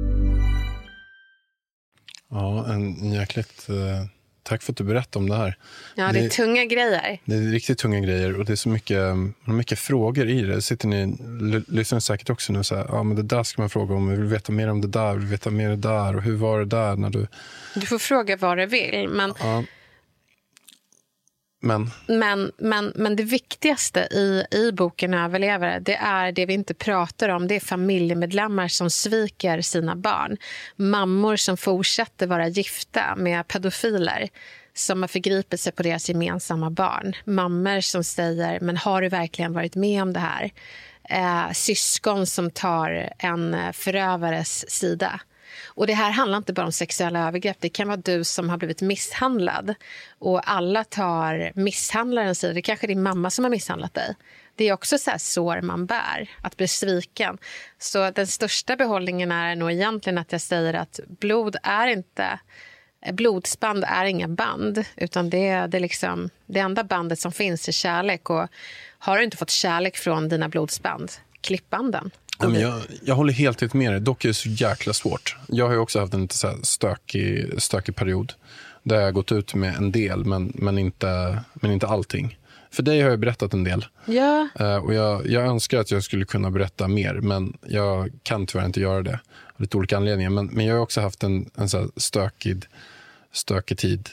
Ja, en jäkligt... Uh... Tack för att du berättade om det här. Ja, det är det, tunga grejer. Det är riktigt tunga grejer och det är så mycket, mycket frågor i det. Sitter ni, lyssnar säkert också nu så här, ja men det där ska man fråga om, vi vill veta mer om det där, vi vill veta mer om det där och hur var det där när du... Du får fråga vad du vill, men... Ja. Men. Men, men, men det viktigaste i, i boken Överlevare, det är det vi inte pratar om. Det är familjemedlemmar som sviker sina barn. Mammor som fortsätter vara gifta med pedofiler som har förgripit sig på deras gemensamma barn. Mammor som säger, men har du verkligen varit med om det här? Eh, syskon som tar en förövares sida. Och det här handlar inte bara om sexuella övergrepp. Det kan vara du som har blivit misshandlad. Och alla tar misshandlarens sida. Det kanske är din mamma som har misshandlat dig. Det är också så här sår man bär, att bli sviken. Så den största behållningen är nog egentligen att jag säger att blod är inte... Blodsband är inga band, utan det är det, liksom, det enda bandet som finns är kärlek. Och har du inte fått kärlek från dina blodsband, klipp banden. Ja, men jag, jag håller helt ut med dig, dock är det så jäkla svårt. Jag har ju också haft en lite så här stökig, stökig period där jag har gått ut med en del, men, men, inte, men inte allting. För dig har jag berättat en del. Ja. Uh, och jag, jag önskar att jag skulle kunna berätta mer, men jag kan tyvärr inte göra det. Av lite olika anledningar. Men, men jag har också haft en, en så här stökig, stökig tid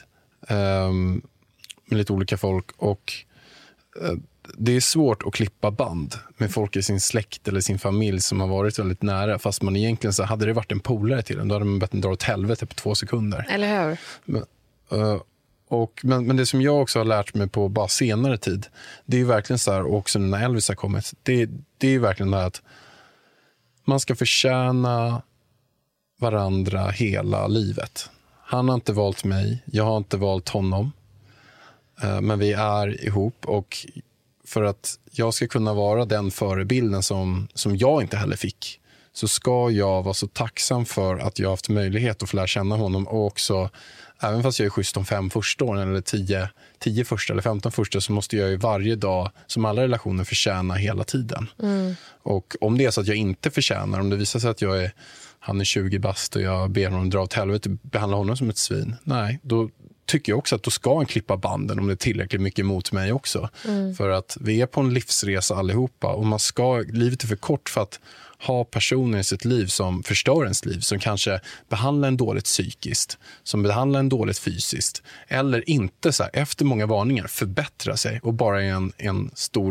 um, med lite olika folk. Och uh, det är svårt att klippa band med folk i sin släkt eller sin familj som har varit väldigt nära. Fast man egentligen så hade det varit en polare till en, då hade man bett en dra åt helvete på två sekunder. Eller hur? Men, uh, Och, men, men det som jag också har lärt mig på bara senare tid, det är ju verkligen så här, och också när Elvis har kommit, det, det är ju verkligen det här att man ska förtjäna varandra hela livet. Han har inte valt mig, jag har inte valt honom, eh, men vi är ihop, och för att jag ska kunna vara den förebilden som, som jag inte heller fick, så ska jag vara så tacksam för att jag har haft möjlighet att få lära känna honom, och också även fast jag är schysst de fem första åren eller tio, tio första eller femton första, så måste jag ju varje dag, som alla relationer, förtjäna hela tiden. Mm. Och om det är så att jag inte förtjänar, om det visar sig att jag är, han är tjugo bast och jag ber honom dra åt helvete, behandla honom som ett svin, nej, då tycker jag också att då ska han klippa banden om det är tillräckligt mycket mot mig också. Mm. För att vi är på en livsresa allihopa, och man ska, livet är för kort för att ha personer i sitt liv som förstör ens liv, som kanske behandlar en dåligt psykiskt, som behandlar en dåligt fysiskt, eller inte så här, efter många varningar förbättra sig och bara är en, en stor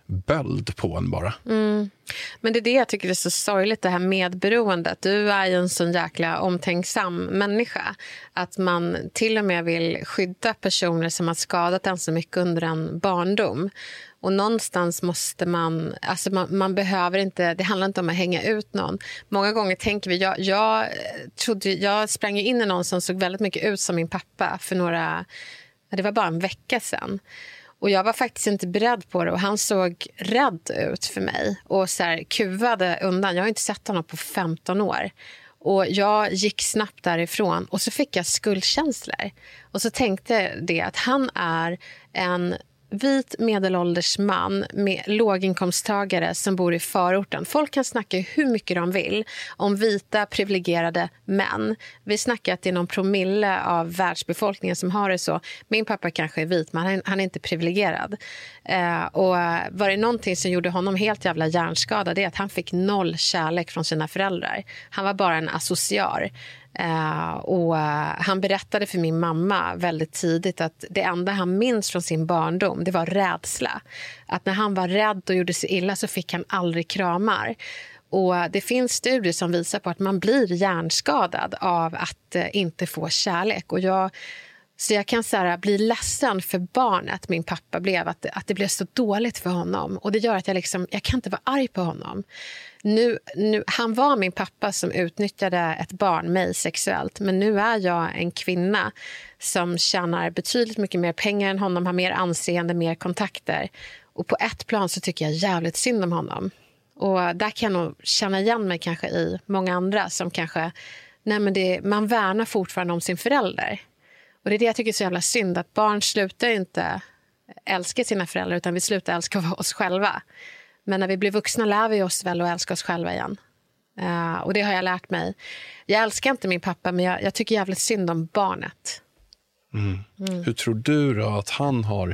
böld på en bara. Mm. Men det är det jag tycker är så sorgligt, det här medberoendet. Du är ju en sån jäkla omtänksam människa. Att man till och med vill skydda personer som har skadat en så mycket under en barndom. Och någonstans måste man, alltså man, man behöver inte, det handlar inte om att hänga ut någon. Många gånger tänker vi, jag, jag, trodde, jag sprang in i någon som såg väldigt mycket ut som min pappa för några, det var bara en vecka sedan. Och jag var faktiskt inte beredd på det och han såg rädd ut för mig och så här kuvade undan. Jag har inte sett honom på femton år. Och jag gick snabbt därifrån och så fick jag skuldkänslor. Och så tänkte det att han är en vit medelålders man med låginkomsttagare som bor i förorten. Folk kan snacka hur mycket de vill om vita privilegierade män. Vi snackar att det är någon promille av världsbefolkningen som har det så. Min pappa kanske är vit, men han, han är inte privilegierad. Eh, och var det någonting som gjorde honom helt jävla hjärnskadad, det är att han fick noll kärlek från sina föräldrar. Han var bara en asociar. Uh, och uh, han berättade för min mamma väldigt tidigt att det enda han minns från sin barndom, det var rädsla. Att när han var rädd och gjorde sig illa så fick han aldrig kramar. Och uh, det finns studier som visar på att man blir hjärnskadad av att uh, inte få kärlek. Och jag, så jag kan så här, bli ledsen för barnet min pappa blev, att, att det blev så dåligt för honom. Och det gör att jag liksom, jag kan inte vara arg på honom. Nu, nu, han var min pappa som utnyttjade ett barn, mig, sexuellt. Men nu är jag en kvinna som tjänar betydligt mycket mer pengar än honom, har mer anseende, mer kontakter. Och på ett plan så tycker jag jävligt synd om honom. Och där kan jag nog känna igen mig kanske i många andra som kanske, nej men det, man värnar fortfarande om sin förälder. Och det är det jag tycker är så jävla synd, att barn slutar inte älska sina föräldrar utan vi slutar älska oss själva. Men när vi blir vuxna lär vi oss väl att älska oss själva igen. Uh, och det har jag lärt mig. Jag älskar inte min pappa, men jag, jag tycker jävligt synd om barnet. Mm. Mm. Hur tror du då att han har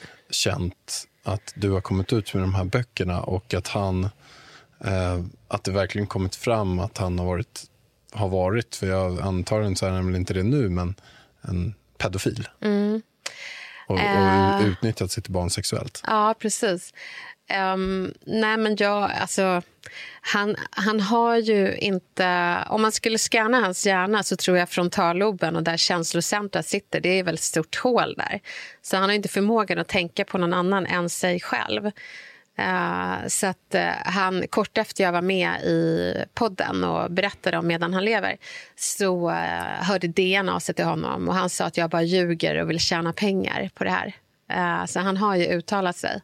känt att du har kommit ut med de här böckerna och att han eh, att det verkligen kommit fram att han har varit, har varit för jag antar inte så är nämligen inte det nu, men en pedofil. Mm. Och, och uh, utnyttjat sitt barn sexuellt. Ja, precis. Um, nej men jag, alltså han, han har ju inte, om man skulle scanna hans hjärna så tror jag frontalloben och där känslocentrat sitter, det är väl ett stort hål där. Så han har inte förmågan att tänka på någon annan än sig själv. Uh, så att uh, han, kort efter jag var med i podden och berättade om medan han lever, så uh, hörde D N A sig till honom och han sa att jag bara ljuger och vill tjäna pengar på det här. Uh, så han har ju uttalat sig.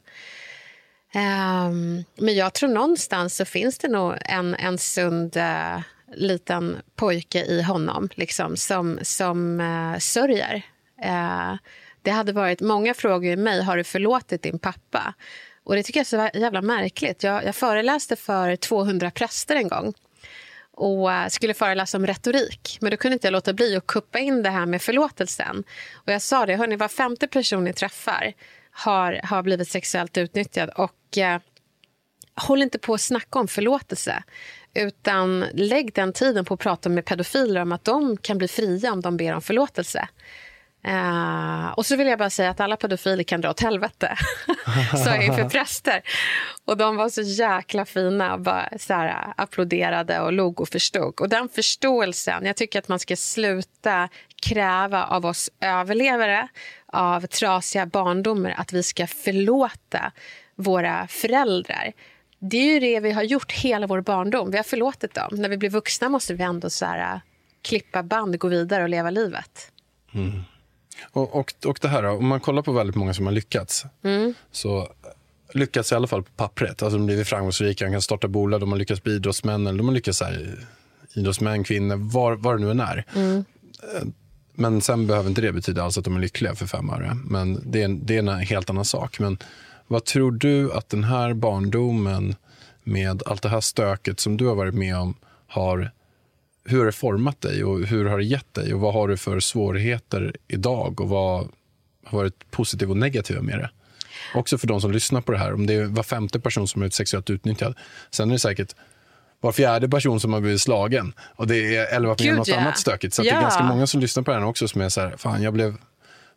Um, men jag tror någonstans så finns det nog en, en sund uh, liten pojke i honom liksom, som, som uh, sörjer. Uh, det hade varit många frågor i mig, har du förlåtit din pappa? Och det tycker jag är så jävla märkligt. Jag, jag föreläste för tvåhundra präster en gång och uh, skulle föreläsa om retorik. Men då kunde inte jag låta bli att kuppa in det här med förlåtelsen. Och jag sa det, hörni, var femte person ni träffar har, har blivit sexuellt utnyttjad och eh, håll inte på att snacka om förlåtelse utan lägg den tiden på att prata med pedofiler om att de kan bli fria om de ber om förlåtelse. Uh, och så vill jag bara säga att alla pedofiler kan dra åt helvete. Så jag inför präster. Och de var så jäkla fina och bara så här, applåderade och log och förstod. Och den förståelsen, jag tycker att man ska sluta kräva av oss överlevare av trasiga barndomar att vi ska förlåta våra föräldrar. Det är ju det vi har gjort hela vår barndom. Vi har förlåtit dem. När vi blir vuxna måste vi ändå så här, klippa band, gå vidare och leva livet. Mm. Och, och, och det här då, om man kollar på väldigt många som har lyckats mm. så lyckats i alla fall på pappret. Alltså de blir framgångsrika, de kan starta bolag, de har lyckats bli idrottsmän eller de har lyckats här, idrottsmän, kvinnor, var, var det nu än är. Mm. Men sen behöver inte det betyda alls att de är lyckliga för fem år. Men det är, det är en helt annan sak. Men vad tror du att den här barndomen med allt det här stöket som du har varit med om har, hur har det format dig och hur har det gett dig och vad har du för svårigheter idag och vad har varit positivt och negativt med det? Också för de som lyssnar på det här, om det är var femte person som är sexuellt utnyttjad, sen är det säkert var fjärde person som har blivit slagen och det är eller varit med något ja. annat stökigt. Så ja. det är ganska många som lyssnar på den också som är så här, fan jag blev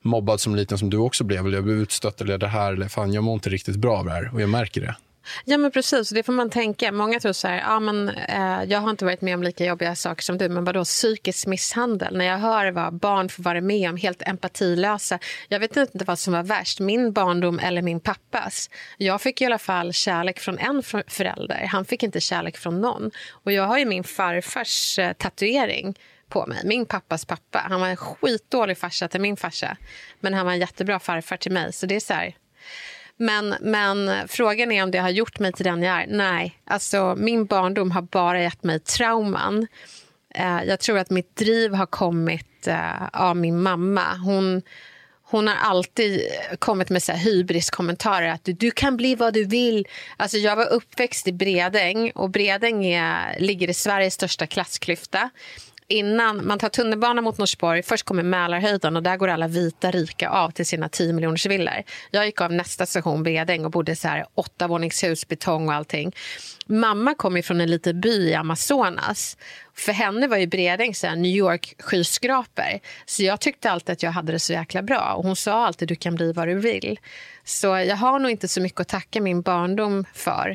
mobbad som liten som du också blev, eller jag blev utstött eller det här, eller fan jag mår inte riktigt bra av det här och jag märker det. Ja men precis, det får man tänka. Många tror så här, ja men eh, jag har inte varit med om lika jobbiga saker som du, men vadå psykisk misshandel? När jag hör vad barn får vara med om, helt empatilösa. Jag vet inte vad som var värst, min barndom eller min pappas. Jag fick i alla fall kärlek från en förälder, han fick inte kärlek från någon. Och jag har ju min farfars eh, tatuering på mig, min pappas pappa. Han var en skitdålig farsa till min farsa, men han var en jättebra farfar till mig. Så det är så här. Men, men frågan är om det har gjort mig till den jag är. Nej, alltså min barndom har bara gett mig trauman. Eh, jag tror att mitt driv har kommit eh, av min mamma. Hon, hon har alltid kommit med så här hybris-kommentarer att du, du kan bli vad du vill. Alltså jag var uppväxt i Bredäng och Bredäng är, ligger i Sveriges största klassklyfta. Innan man tar tunnelbanan mot Norsborg, först kommer Mälarhöjden och där går alla vita rika av till sina tio miljoners villor. Jag gick av nästa station Bredäng och bodde så här åtta våningshus, betong och allting. Mamma kom ju från en liten by i Amazonas. För henne var ju Bredäng så här New York skyskrapor. Så jag tyckte alltid att jag hade det så jäkla bra. Och hon sa alltid du kan bli vad du vill. Så jag har nog inte så mycket att tacka min barndom för.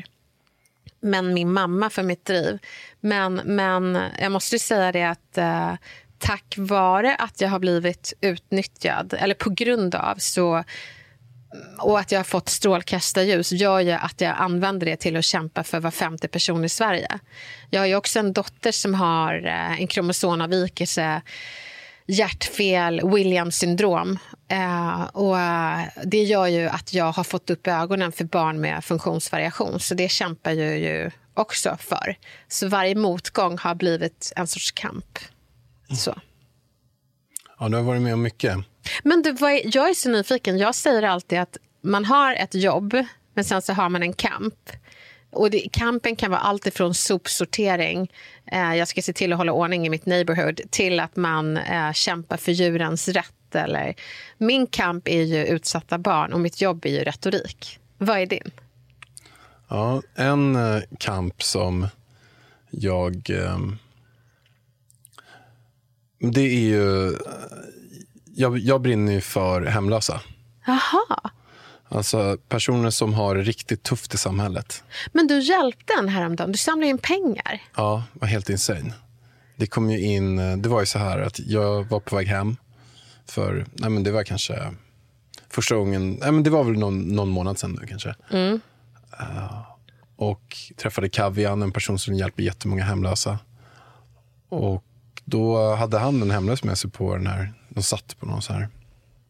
Men min mamma för mitt driv. Men, men jag måste säga det att eh, tack vare att jag har blivit utnyttjad, eller på grund av, så, och att jag har fått strålkastarljus gör ju att jag använder det till att kämpa för var femte person i Sverige. Jag har ju också en dotter som har eh, en kromosomavvikelse, hjärtfel, Williams syndrom. Eh, och det gör ju att jag har fått upp ögonen för barn med funktionsvariation. Så det kämpar jag ju också för. Så varje motgång har blivit en sorts kamp. Så. Ja, du har varit med om mycket. Men du, jag är så nyfiken. Jag säger alltid att man har ett jobb, men sen så har man en kamp. Och det, kampen kan vara allt ifrån sopsortering, eh, jag ska se till att hålla ordning i mitt neighborhood, till att man eh, kämpar för djurens rätt. Eller, min kamp är ju utsatta barn och mitt jobb är ju retorik. Vad är din? Ja, en eh, kamp som jag... Eh, det är ju... Eh, jag, jag brinner ju för hemlösa. Aha. Alltså personer som har det riktigt tufft i samhället. Men du hjälpte en häromdagen, du samlade in pengar. Ja, det var helt insane. Det kom ju in, det var ju så här att jag var på väg hem för, nej men det var kanske första gången, nej men det var väl någon, någon månad sedan nu kanske. Mm. Uh, och träffade Kavian, en person som hjälper jättemånga hemlösa. Och då hade han en hemlös med sig på den här, de satt på någon så här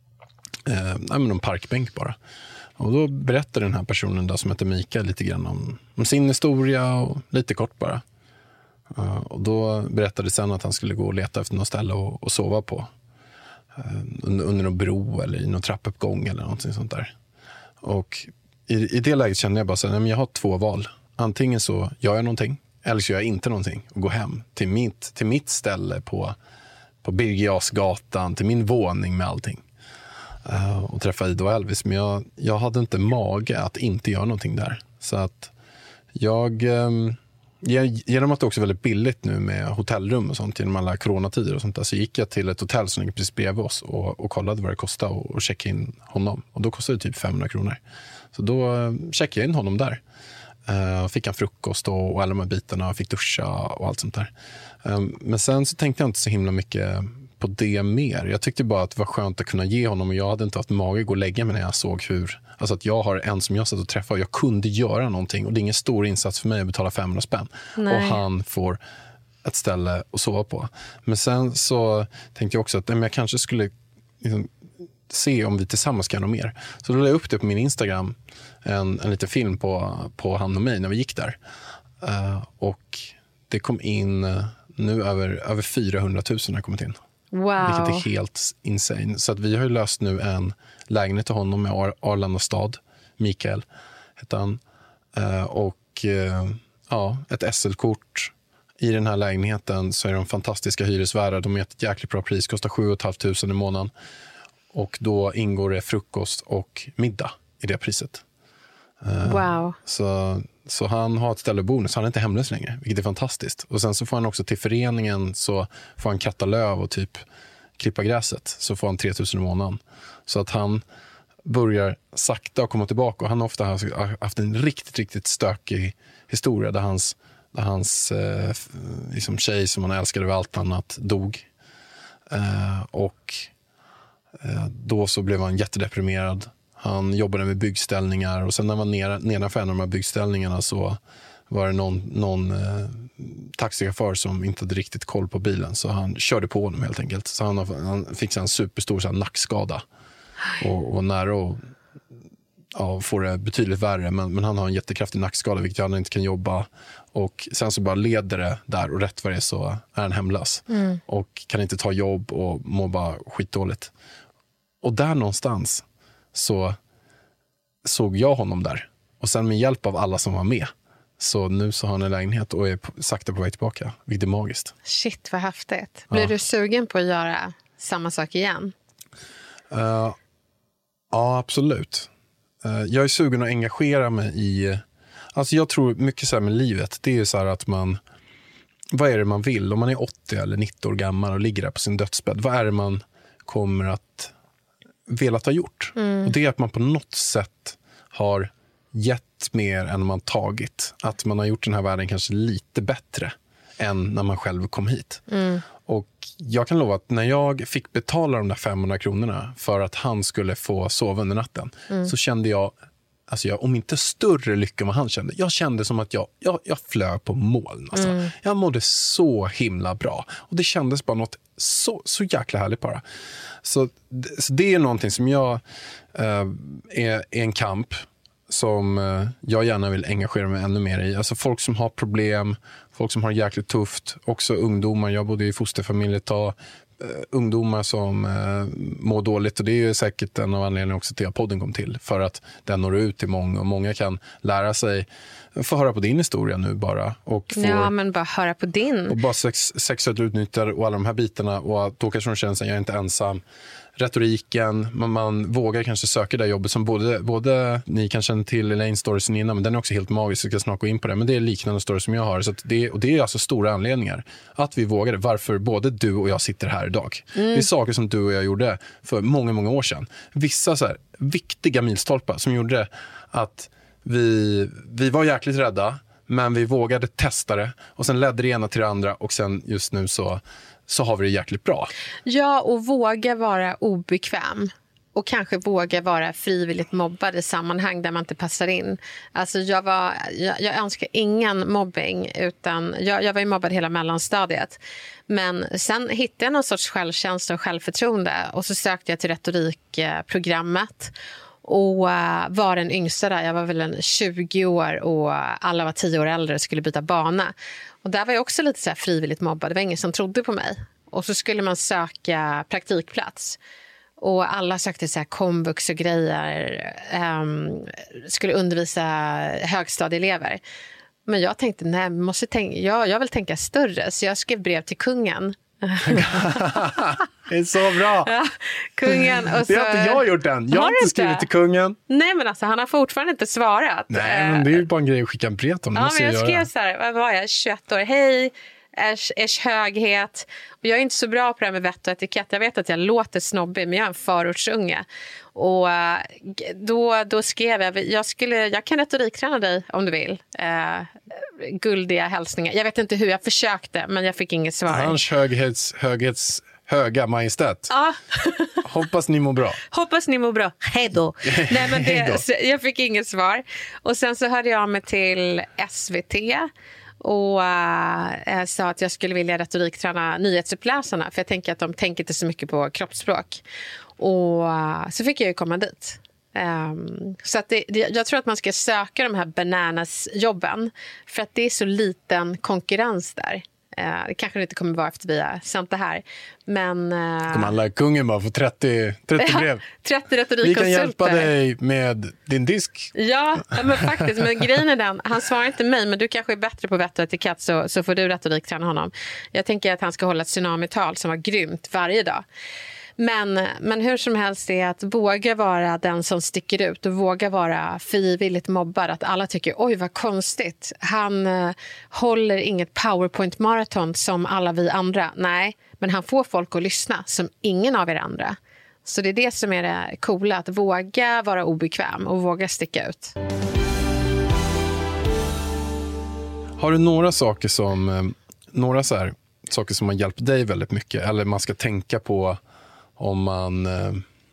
Eh, nej, men någon parkbänk bara. Och då berättade den här personen där som heter Mikael lite grann om, om sin historia och lite kort bara. Uh, och då berättade sen att han skulle gå och leta efter något ställe och, och sova på. Uh, under, under någon bro eller i någon trappuppgång eller någonting sånt där. Och i, i det läget kände jag bara så här, nej, men jag har två val. Antingen så gör jag någonting eller så gör jag inte någonting och går hem till mitt, till mitt ställe på, på Birger Jarlsgatan, till min våning med allting. Uh, och träffa Ida och Elvis, men jag, jag hade inte mage att inte göra någonting där. Så att jag, um, jag genom att det också är väldigt billigt nu med hotellrum och sånt genom alla coronatider och sånt där, så gick jag till ett hotell som ligger precis bredvid oss och, och kollade vad det kostade och, och checkade in honom. Och då kostade det typ femhundra kronor. Så då uh, checkade jag in honom där. Uh, fick en frukost och, och alla de här bitarna och fick duscha och allt sånt där. Um, men sen så tänkte jag inte så himla mycket på det mer. Jag tyckte bara att det var skönt att kunna ge honom, och jag hade inte haft mage att gå och lägga mig när jag såg hur, alltså att jag har en som jag satt och träffade och jag kunde göra någonting, och det är ingen stor insats för mig att betala femhundra spänn. Nej. Och han får ett ställe att sova på. Men sen så tänkte jag också att jag kanske skulle liksom se om vi tillsammans kan göra mer. Så då la jag upp det på min Instagram, en, en liten film på, på han och mig när vi gick där. Uh, och det kom in uh, nu över, över fyrahundratusen har kommit in. Wow. Vilket är helt insane. Så att vi har ju löst nu en lägenhet till honom med Ar- Arlanda stad. Mikael heter han. Uh, och uh, ja, ett S L-kort. I den här lägenheten så är de fantastiska hyresvärdar. De är ett jäkligt bra pris. Kostar sju och ett halvt tusen i månaden. Och då ingår det frukost och middag i det priset. Uh, wow. Så, så han har ett ställe bonus. Han är inte hemlös längre, vilket är fantastiskt. Och sen så får han också till föreningen, så får han katta löv och typ klippa gräset så får han tre tusen i månaden. Så att han börjar sakta och komma tillbaka. Och han har ofta haft en riktigt, riktigt stökig historia där hans, där hans eh, liksom tjej som han älskade över allt annat dog. Eh, och eh, då så blev han jättedeprimerad. Han jobbade med byggställningar och sen när han var nere, nedanför en av de här byggställningarna så var det någon, någon eh, taxichaufför som inte hade riktigt koll på bilen så han körde på honom helt enkelt. Så han, han fick en superstor så här, nackskada och, och nära att ja, få det betydligt värre, men, men han har en jättekraftig nackskada vilket han inte kan jobba och sen så bara leder det där och rätt vad det är så är han hemlös mm. och kan inte ta jobb och mår bara skitdåligt. Och där någonstans så såg jag honom där och sen med hjälp av alla som var med så nu så har han en lägenhet och är sakta på väg tillbaka, vilket är magiskt. Shit, vad häftigt. Blir ja. du sugen på att göra samma sak igen? Uh, ja, absolut. Uh, jag är sugen att engagera mig i... Alltså jag tror mycket så här med livet, det är så här att man... Vad är det man vill? Om man är åttio eller nittio år gammal och ligger där på sin dödsbädd, vad är det man kommer att velat ha gjort? Mm. Och det är att man på något sätt har gett mer än man tagit. Att man har gjort den här världen kanske lite bättre än när man själv kom hit. Mm. Och jag kan lova att när jag fick betala de där femhundra kronorna för att han skulle få sova under natten mm. så kände jag, alltså jag, om inte större lycka än vad han kände. Jag kände som att jag, jag, jag flög på moln. Alltså. Mm. Jag mådde så himla bra. Och det kändes bara något så, så jäkla härligt bara. Så, så det är någonting som jag äh, är, är en kamp som eh, jag gärna vill engagera mig ännu mer i. Alltså folk som har problem, folk som har jäkligt tufft, också ungdomar. Jag bodde i fosterfamilj ett tag. Uh, ungdomar som uh, mår dåligt och det är ju säkert en av anledningarna också till att podden kom till, för att den når ut till många och många kan lära sig, få höra på din historia nu bara och få, ja men bara höra på din och bara sex, sexuellt utnyttjar och alla de här bitarna och då kanske de känner sig jag är inte ensam. Retoriken, man, man vågar kanske söka det jobbet som både, både ni kan känna till Elaine storyn innan, men den är också helt magisk, jag ska snart gå in på det, men det är liknande story som jag har, så att det, och det är alltså stora anledningar att vi vågade, varför både du och jag sitter här idag. Mm. Det är saker som du och jag gjorde för många, många år sedan. Vissa så här viktiga milstolpar som gjorde att vi, vi var jäkligt rädda, men vi vågade testa det och sen ledde det ena till det andra och sen just nu så så har vi det jäkligt bra. Ja, och våga vara obekväm. Och kanske våga vara frivilligt mobbad i sammanhang där man inte passar in. Alltså jag var, jag, jag önskar ingen mobbing, utan jag, jag var ju mobbad hela mellanstadiet. Men sen hittade jag någon sorts självkänsla och självförtroende. Och så sökte jag till retorikprogrammet. Och var den yngsta där, jag var väl en tjugo år och alla var tio år äldre och skulle byta bana. Och där var jag också lite så här frivilligt mobbad, det var ingen som trodde på mig. Och så skulle man söka praktikplats. Och alla sökte så här komvux och grejer, um, skulle undervisa högstadieelever. Men jag tänkte, nej, måste tänka, jag, jag vill tänka större, så jag skrev brev till kungen. Det är så bra. Ja, kungen och så... Det har inte jag gjort än. Jag har, har inte skrivit inte? till kungen. Nej, men alltså han har fortfarande inte svarat. Nej, men det är ju bara en grej att skicka en brev om. Ja, men jag skrev så här, vad var jag, tjugoett år, hej ers, ers höghet. Och jag är inte så bra på det här med vett och etikett. Jag vet att jag låter snobbig, men jag är en förortsunge. Och då, då skrev jag, jag, skulle, jag kan retorikträna dig om du vill. Eh, guldiga hälsningar. Jag vet inte hur jag försökte, men jag fick inget svar. Hans höghets, höghets höga majestät. Ja. Hoppas ni mår bra. Hoppas ni mår bra. Hej då. Nej, men det, jag fick inget svar. Och sen så hörde jag mig till S V T och äh, sa att jag skulle vilja retorikträna nyhetsuppläsarna, för jag tänker att de tänker inte så mycket på kroppsspråk. Och äh, så fick jag ju komma dit. Um, så att det, det, jag tror att man ska söka de här bananas-jobben, för att det är så liten konkurrens där. Uh, det kanske det inte kommer vara efter vi har sänt det här. Men... Uh, kommer alla kungen bara få trettio, trettio brev? trettio retorikkonsulter. Vi kan hjälpa dig med din disk. Ja, men faktiskt. Men grejen är den, han svarar inte mig, men du kanske är bättre på vett och etikett, så, så får du retorikträna honom. Jag tänker att han ska hålla ett tsunamital som var grymt varje dag. Men, men hur som helst är att våga vara den som sticker ut och våga vara frivilligt mobbad. Att alla tycker, oj vad konstigt. Han eh, håller inget PowerPoint-maraton som alla vi andra. Nej, men han får folk att lyssna som ingen av er andra. Så det är det som är det coola, att våga vara obekväm och våga sticka ut. Har du några saker som, några så här, saker som har hjälpt dig väldigt mycket? Eller man ska tänka på om man eh,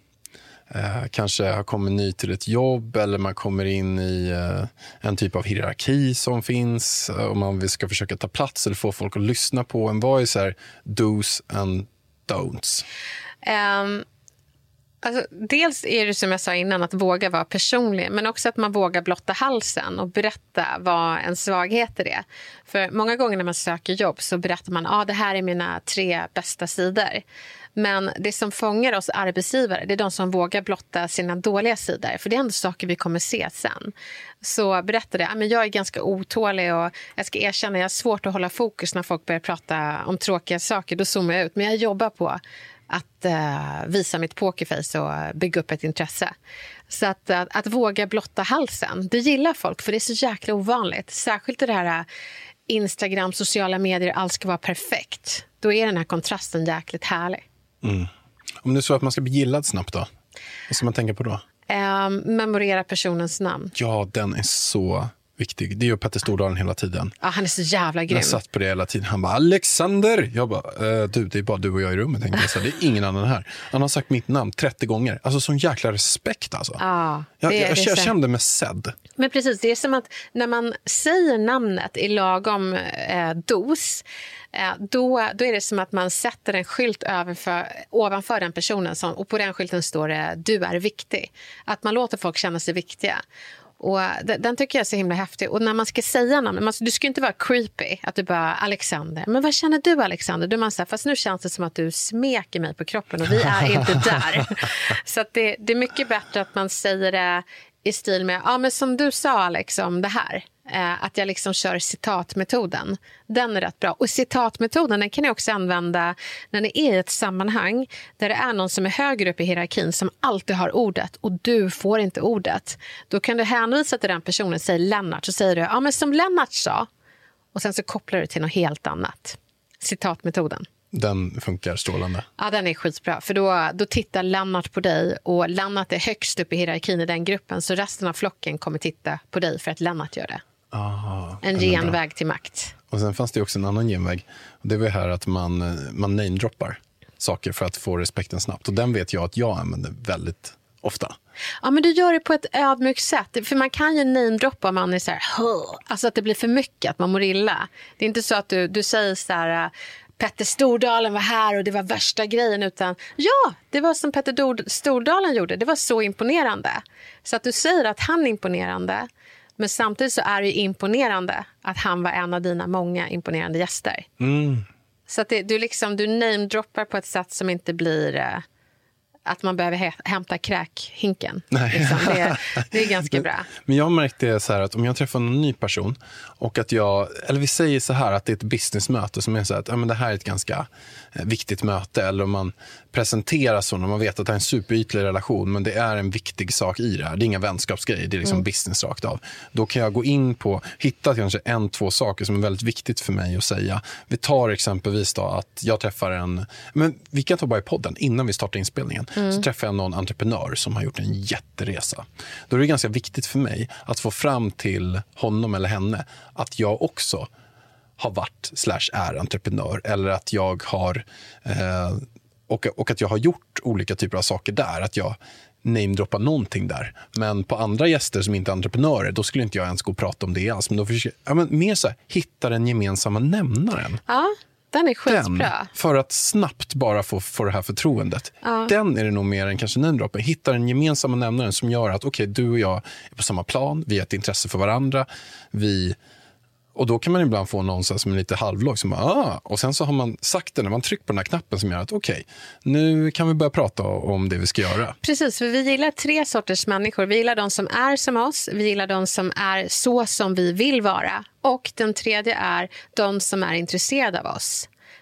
eh, kanske har kommit ny till ett jobb eller man kommer in i eh, en typ av hierarki som finns. Om man ska försöka ta plats eller få folk att lyssna på en. Vad är så här do's and don'ts? Um... Alltså, dels är det som jag sa innan att våga vara personlig, men också att man vågar blotta halsen och berätta vad en svaghet är. För många gånger när man söker jobb så berättar man att ah, det här är mina tre bästa sidor. Men det som fångar oss arbetsgivare, det är de som vågar blotta sina dåliga sidor. För det är ändå saker vi kommer se sen. Så berätta det, ah, men jag är ganska otålig och jag ska erkänna, jag har svårt att hålla fokus när folk börjar prata om tråkiga saker. Då zoomar jag ut, men jag jobbar på att uh, visa mitt pokerface och bygga upp ett intresse. Så att, att, att våga blotta halsen, det gillar folk för det är så jäkla ovanligt. Särskilt i det här uh, Instagram, sociala medier, allt ska vara perfekt. Då är den här kontrasten jäkligt härlig. Mm. Om det är så att man ska bli gillad snabbt då, vad ska man tänka på då? Uh, memorera personens namn. Ja, den är så viktig. Det är ju Petter Stordalen hela tiden. Ja, han är så jävla grym. Jag satt på det hela tiden. Han bara, Alexander! Jag bara, äh, du, det är bara du och jag i rummet. Tänkte jag. Så det är ingen annan här. Han har sagt mitt namn trettio gånger. Alltså sån jäkla respekt alltså. Ja, jag, det, jag, det jag kände mig sedd. Men precis, det är som att när man säger namnet i lagom eh, dos, eh, då, då är det som att man sätter en skylt överför, ovanför den personen som, och på den skylten står det, du är viktig. Att man låter folk känna sig viktiga. Och den, den tycker jag är så himla häftig. Och när man ska säga namn, man, du ska inte vara creepy, att du bara, Alexander. Men vad känner du, Alexander? Du man säger, fast nu känns det som att du smeker mig på kroppen och vi är inte där. Så att det, det är mycket bättre att man säger det i stil med, ja men som du sa Alex om det här. Eh, att jag liksom kör citatmetoden. Den är rätt bra. Och citatmetoden den kan jag också använda när ni är i ett sammanhang där det är någon som är högre upp i hierarkin som alltid har ordet och du får inte ordet. Då kan du hänvisa till den personen, säg Lennart, så säger du, ja men som Lennart sa. Och sen så kopplar du till något helt annat. Citatmetoden. Den funkar strålande. Ja, den är skitbra. För då, då tittar Lennart på dig och Lennart är högst upp i hierarkin i den gruppen så resten av flocken kommer titta på dig för att Lennart gör det. Aha, en genväg till makt. Och sen fanns det också en annan genväg. Och det var här att man, man namedroppar saker för att få respekten snabbt. Och den vet jag att jag använder väldigt ofta. Ja, men du gör det på ett ödmjukt sätt. För man kan ju namedroppa om man är så här, alltså att det blir för mycket, att man mår illa. Det är inte så att du, du säger så här, Petter Stordalen var här och det var värsta grejen, utan ja, det var som Petter Stordalen gjorde. Det var så imponerande. Så att du säger att han är imponerande, men samtidigt så är det ju imponerande att han var en av dina många imponerande gäster. Mm. Så att det, du, liksom, du namedroppar på ett sätt som inte blir eh, att man behöver hä- hämta kräkhinken. Liksom. Det, är, det är ganska bra. Men jag har märkt det så här att om jag träffar en ny person och att jag, eller vi säger så här att det är ett businessmöte som är så här att ja, men det här är ett ganska viktigt möte, eller om man presenterar så när man vet att det är en superytlig relation men det är en viktig sak i det här. Det är inga vänskapsgrejer, det är liksom mm. business rakt av. Då kan jag gå in på, hitta kanske en, två saker som är väldigt viktigt för mig att säga. Vi tar exempelvis då att jag träffar en, men vi kan ta bara i podden innan vi startar inspelningen. Mm. Så träffar jag någon entreprenör som har gjort en jätteresa. Då är det ganska viktigt för mig att få fram till honom eller henne att jag också har varit slash är entreprenör, eller att jag har eh, och, och att jag har gjort olika typer av saker där, att jag namedroppar någonting där. Men på andra gäster som inte är entreprenörer, då skulle inte jag ens gå och prata om det alls. Men då försöker ja, men mer så här, hitta den gemensamma nämnaren. Ja, den är skitbra. Den, för att snabbt bara få, få det här förtroendet. Ja. Den är det nog mer än kanske namedroppen. Hitta den gemensamma nämnaren som gör att okej, okay, du och jag är på samma plan, vi har ett intresse för varandra, vi... Och då kan man ibland få någon som är lite halvlåg som bara, ah, och sen så har man sagt det när man trycker på den här knappen som gör att okej, okay, nu kan vi börja prata om det vi ska göra. Precis, för vi gillar tre sorters människor. Vi gillar de som är som oss, vi gillar de som är så som vi vill vara, och den tredje är de som är intresserade av oss.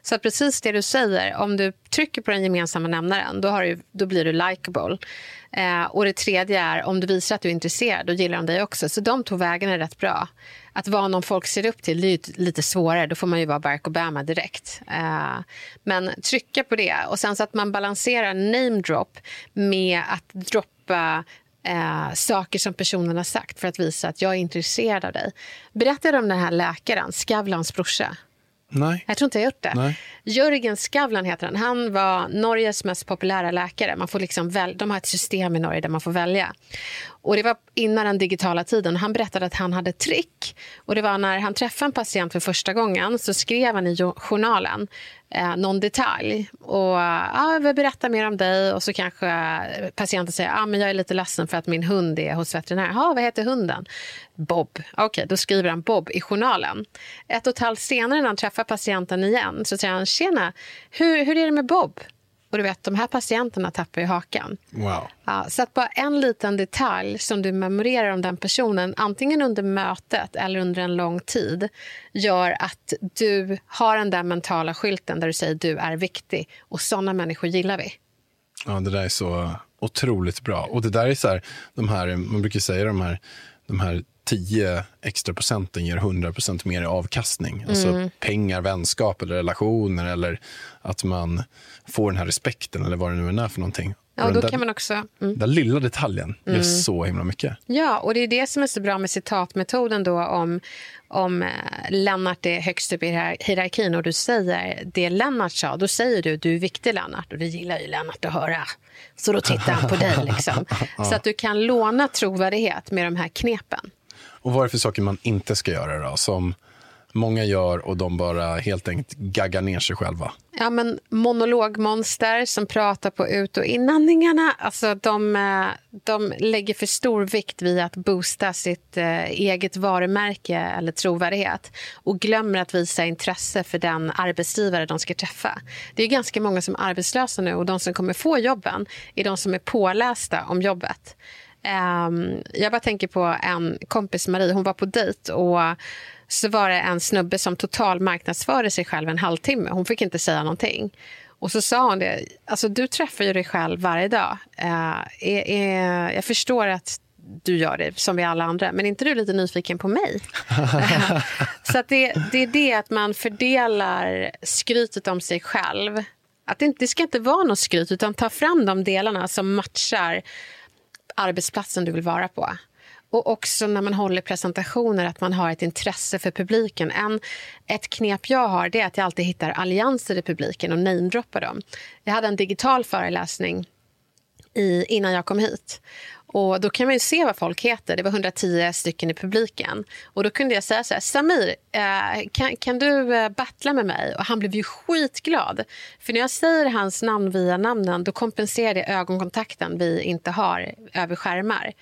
Så att precis det du säger, om du trycker på den gemensamma nämnaren, då, har du, då blir du likeable. Eh, och det tredje är, om du visar att du är intresserad, då gillar de dig också. Så de två vägarna är rätt bra. Att vara någon folk ser upp till, det är lite svårare. Då får man ju vara Barack Obama direkt. Eh, men trycka på det. Och sen så att man balanserar name drop med att droppa Eh, saker som personen har sagt för att visa att jag är intresserad av dig. Berättade om den här läkaren, Skavlans brorsa? Nej. Jag tror inte jag har gjort det. Nej. Jörgen Skavlan heter han. Han var Norges mest populära läkare. Man får liksom väl- de har ett system i Norge där man får välja. Och det var innan den digitala tiden. Han berättade att han hade trick. Och det var när han träffade en patient för första gången, så skrev han i journalen eh, någon detalj. Och ja, jag vill berätta mer om dig. Och så kanske patienten säger, ah, men jag är lite ledsen för att min hund är hos veterinär. Ja, vad heter hunden? Bob. Okej, okay, då skriver han Bob i journalen. Ett och ett halvt senare när han träffar patienten igen, så säger han, tjena, hur, hur är det med Bob? Och du vet, de här patienterna tappar ju hakan. Wow. Ja, så att bara en liten detalj som du memorerar om den personen, antingen under mötet eller under en lång tid, gör att du har den där mentala skylten där du säger du är viktig. Och sådana människor gillar vi. Ja, det där är så otroligt bra. Och det där är så här, de här, man brukar säga de här, de här tio extra procenten ger hundra procent mer i avkastning. Mm. Alltså pengar, vänskap eller relationer, eller att man får den här respekten eller vad det nu är för någonting. Ja, och då där, kan man också... Mm. Den lilla detaljen gör mm. så himla mycket. Ja, och det är det som är så bra med citatmetoden då, om, om Lennart är högst upp i hierarkin och du säger det Lennart sa, då säger du du är viktig Lennart, och det gillar ju Lennart att höra. Så då tittar han på dig liksom. Ja. Så att du kan låna trovärdighet med de här knepen. Och vad är det för saker man inte ska göra då, som många gör och de bara helt enkelt gaggar ner sig själva? Ja, men monologmonster som pratar på ut- och inandningarna, alltså de, de lägger för stor vikt vid att boosta sitt eh, eget varumärke eller trovärdighet och glömmer att visa intresse för den arbetsgivare de ska träffa. Det är ganska många som är arbetslösa nu, och de som kommer få jobben är de som är pålästa om jobbet. Um, jag bara tänker på en kompis, Marie, hon var på dejt och så var det en snubbe som total marknadsförde sig själv en halvtimme. Hon fick inte säga någonting. Och så sa hon det, alltså du träffar ju dig själv varje dag. Uh, är, är, jag förstår att du gör det som vi alla andra, men är inte du lite nyfiken på mig? Så att det, det är det att man fördelar skrytet om sig själv. Att det, inte, det ska inte vara något skryt, utan ta fram de delarna som matchar arbetsplatsen du vill vara på. Och också när man håller presentationer, att man har ett intresse för publiken. En, ett knep jag har, det är att jag alltid hittar allianser i publiken och namedroppar dem. Jag hade en digital föreläsning i, innan jag kom hit. Och då kan man ju se vad folk heter. Det var hundratio stycken i publiken. Och då kunde jag säga så här, Samir, eh, kan, kan du eh, battla med mig? Och han blev ju skitglad. För när jag säger hans namn via namnen, då kompenserar det ögonkontakten vi inte har över skärmar.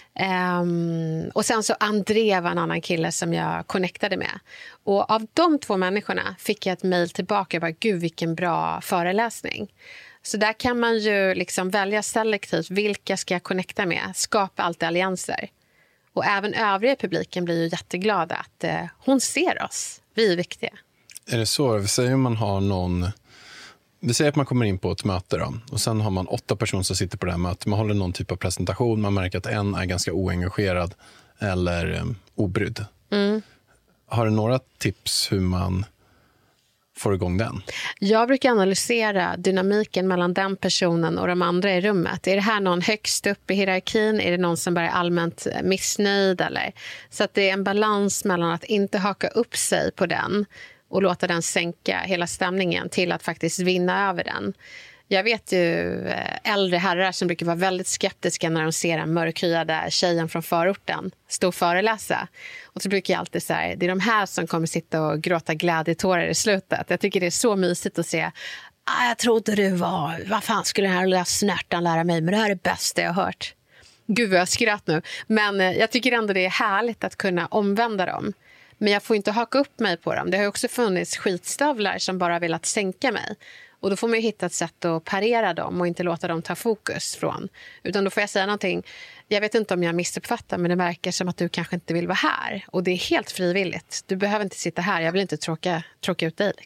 Um, och sen så André var en annan kille som jag connectade med. Och av de två människorna fick jag ett mejl tillbaka. Jag bara, gud vilken bra föreläsning. Så där kan man ju liksom välja selektivt. Vilka ska jag connecta med? Skapa alltid allianser. Och även övriga publiken blir ju jätteglada att eh, hon ser oss. Vi är viktiga. Är det så? Vi säger om man har någon... Vi säger att man kommer in på ett möte då, och sen har man åtta personer som sitter på det här mötet. Man håller någon typ av presentation. Man märker att en är ganska oengagerad eller um, obrydd. Mm. Har du några tips hur man får igång den? Jag brukar analysera dynamiken mellan den personen och de andra i rummet. Är det här någon högst upp i hierarkin? Är det någon som bara är allmänt missnöjd? Eller? Så att det är en balans mellan att inte haka upp sig på den och låta den sänka hela stämningen till att faktiskt vinna över den. Jag vet ju äldre herrar som brukar vara väldigt skeptiska när de ser en mörkhyade tjejen från förorten stå och föreläsa. Och så brukar jag alltid säga, det är de här som kommer sitta och gråta glädjetårar i slutet. Jag tycker det är så mysigt att se, ah, jag trodde du var, vad fan skulle den här lilla snärtan lära mig, men det här är det bästa jag har hört. Gud vad jag skratt nu. Men jag tycker ändå det är härligt att kunna omvända dem. Men jag får inte haka upp mig på dem. Det har ju också funnits skitstövlar som bara velat sänka mig. Och då får man ju hitta ett sätt att parera dem och inte låta dem ta fokus från. Utan då får jag säga någonting. Jag vet inte om jag missuppfattar, men det verkar som att du kanske inte vill vara här. Och det är helt frivilligt. Du behöver inte sitta här. Jag vill inte tråka, tråka ut dig liksom.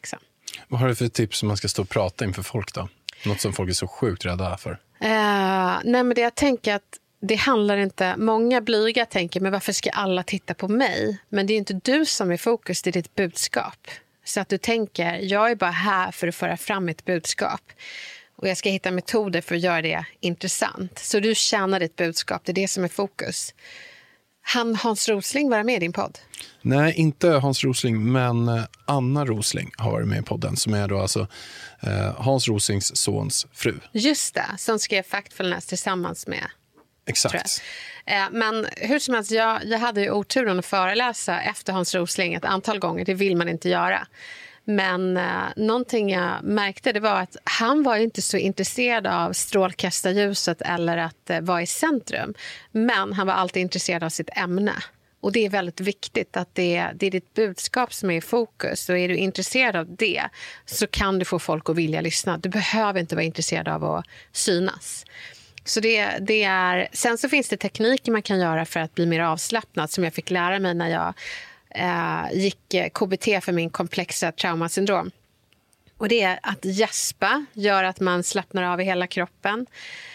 Vad har du för tips om man ska stå och prata inför folk då? Något som folk är så sjukt rädda för. Uh, nej men det jag tänker att det handlar inte, många blyga tänker, men varför ska alla titta på mig? Men det är inte du som är fokus, det är ditt budskap. Så att du tänker, jag är bara här för att föra fram mitt budskap. Och jag ska hitta metoder för att göra det intressant. Så du tjänar ditt budskap, det är det som är fokus. Han Hans Rosling var med i din podd? Nej, inte Hans Rosling, men Anna Rosling har varit med i podden, som är då alltså eh, Hans Roslings sons fru. Just det, som skrev Factfulness tillsammans med. Exakt. Eh, men hur som helst, jag, jag hade ju oturen att föreläsa efter Hans Rosling ett antal gånger. Det vill man inte göra. Men eh, någonting jag märkte, det var att han var inte så intresserad av strålkastarljuset eller att eh, vara i centrum. Men han var alltid intresserad av sitt ämne. Och det är väldigt viktigt att det, det är ditt budskap som är i fokus. Och är du intresserad av det så kan du få folk att vilja lyssna. Du behöver inte vara intresserad av att synas. Så det, det är, sen så finns det tekniker man kan göra för att bli mer avslappnad, som jag fick lära mig när jag eh, gick K B T för min komplexa traumasyndrom. Och det är att gäspa gör att man slappnar av i hela kroppen.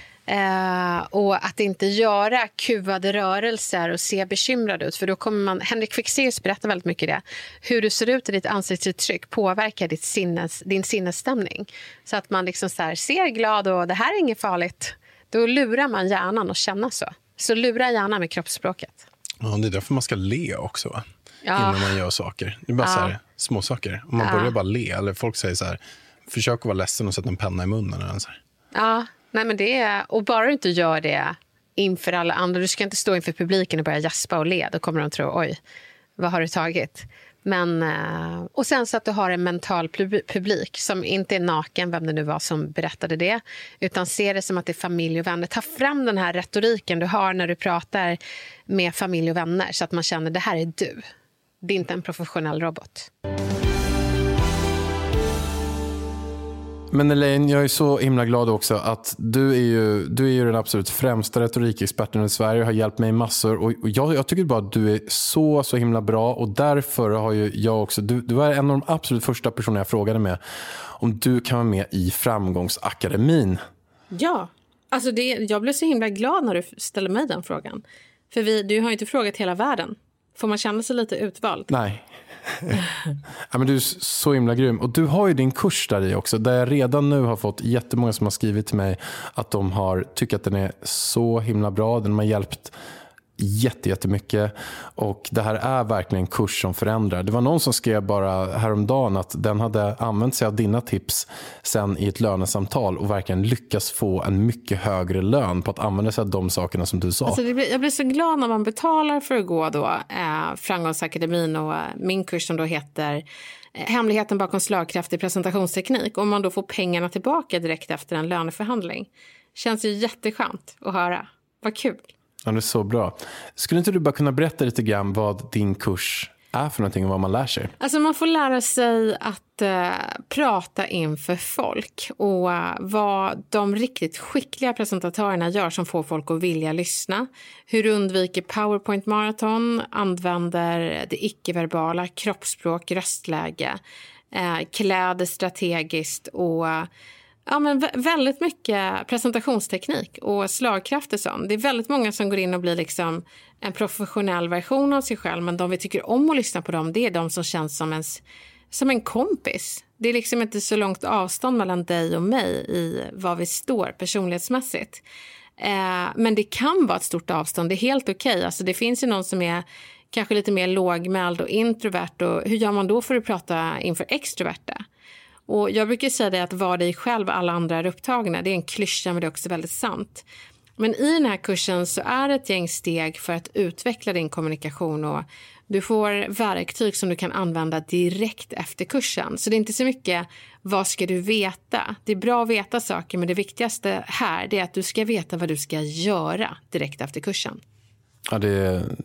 Eh, och att inte göra kuvade rörelser och se bekymrad ut, för då kommer man, Henrik Fexeus berättar väldigt mycket det, hur du ser ut i ditt ansiktsuttryck påverkar ditt sinnes, din sinnesstämning, så att man liksom så här ser glad och det här är inget farligt, då lurar man hjärnan att känna så. Så lura hjärnan med kroppsspråket. Ja, det är därför man ska le också, va? Ja. Innan man gör saker. Det är bara Ja. så här, små saker. Om man Ja. börjar bara le, eller folk säger så här, försök att vara ledsen och sätta en penna i munnen eller så här. Ja, nej men det är, och bara du inte gör det inför alla andra, du ska inte stå inför publiken och börja jaspa och le, då kommer de tro, oj, vad har du tagit? Men, och sen så att du har en mental publik som inte är naken, vem det nu var som berättade det, utan ser det som att det är familj och vänner. Ta fram den här retoriken du har när du pratar med familj och vänner, så att man känner, det här är du. Det är inte en professionell robot. Men Elaine, jag är så himla glad också att du är ju, du är ju den absolut främsta retorikexperten i Sverige, har hjälpt mig massor, och jag, jag tycker bara att du är så, så himla bra, och därför har ju jag också, du, du är en av de absolut första personerna jag frågade med om du kan vara med i Framgångsakademin. Ja, alltså det, jag blev så himla glad när du ställde mig den frågan. För vi, du har ju inte frågat hela världen. Får man känna sig lite utvald? Nej. Ja, men du är så himla grym. Och du har ju din kurs där i också, där jag redan nu har fått jättemånga som har skrivit till mig att de har tyckt att den är så himla bra. Den har hjälpt jätte, jättemycket, och det här är verkligen en kurs som förändrar. Det var någon som skrev bara häromdagen att den hade använt sig av dina tips sen i ett lönesamtal och verkligen lyckas få en mycket högre lön på att använda sig av de sakerna som du sa. Alltså det blir, jag blir så glad när man betalar för att gå då eh, Framgångsakademin och eh, min kurs som då heter eh, Hemligheten bakom slagkraftig presentationsteknik, och man då får pengarna tillbaka direkt efter en löneförhandling. Känns ju jätteskönt att höra. Vad kul. Ja, det är så bra. Skulle inte du bara kunna berätta lite grann vad din kurs är för någonting och vad man lär sig? Alltså man får lära sig att eh, prata inför folk, och eh, vad de riktigt skickliga presentatörerna gör som får folk att vilja lyssna. Hur du undviker PowerPoint-maraton, använder det icke-verbala, kroppsspråk, röstläge, eh, kläder strategiskt och... Eh, Ja, men vä- väldigt mycket presentationsteknik och slagkraft och sånt. Det är väldigt många som går in och blir liksom en professionell version av sig själv, men de vi tycker om att lyssna på dem, det är de som känns som en, som en kompis. Det är liksom inte så långt avstånd mellan dig och mig i vad vi står personlighetsmässigt. Eh, men det kan vara ett stort avstånd, det är helt okej. Okay. Alltså det finns ju någon som är kanske lite mer lågmäld och introvert, och hur gör man då för att prata inför extroverta? Och jag brukar säga det att vara dig själv, alla andra är upptagna. Det är en klyscha, men det är också väldigt sant. Men i den här kursen så är det ett gäng steg för att utveckla din kommunikation, och du får verktyg som du kan använda direkt efter kursen. Så det är inte så mycket vad ska du veta. Det är bra att veta saker, men det viktigaste här det är att du ska veta vad du ska göra direkt efter kursen. Ja, det är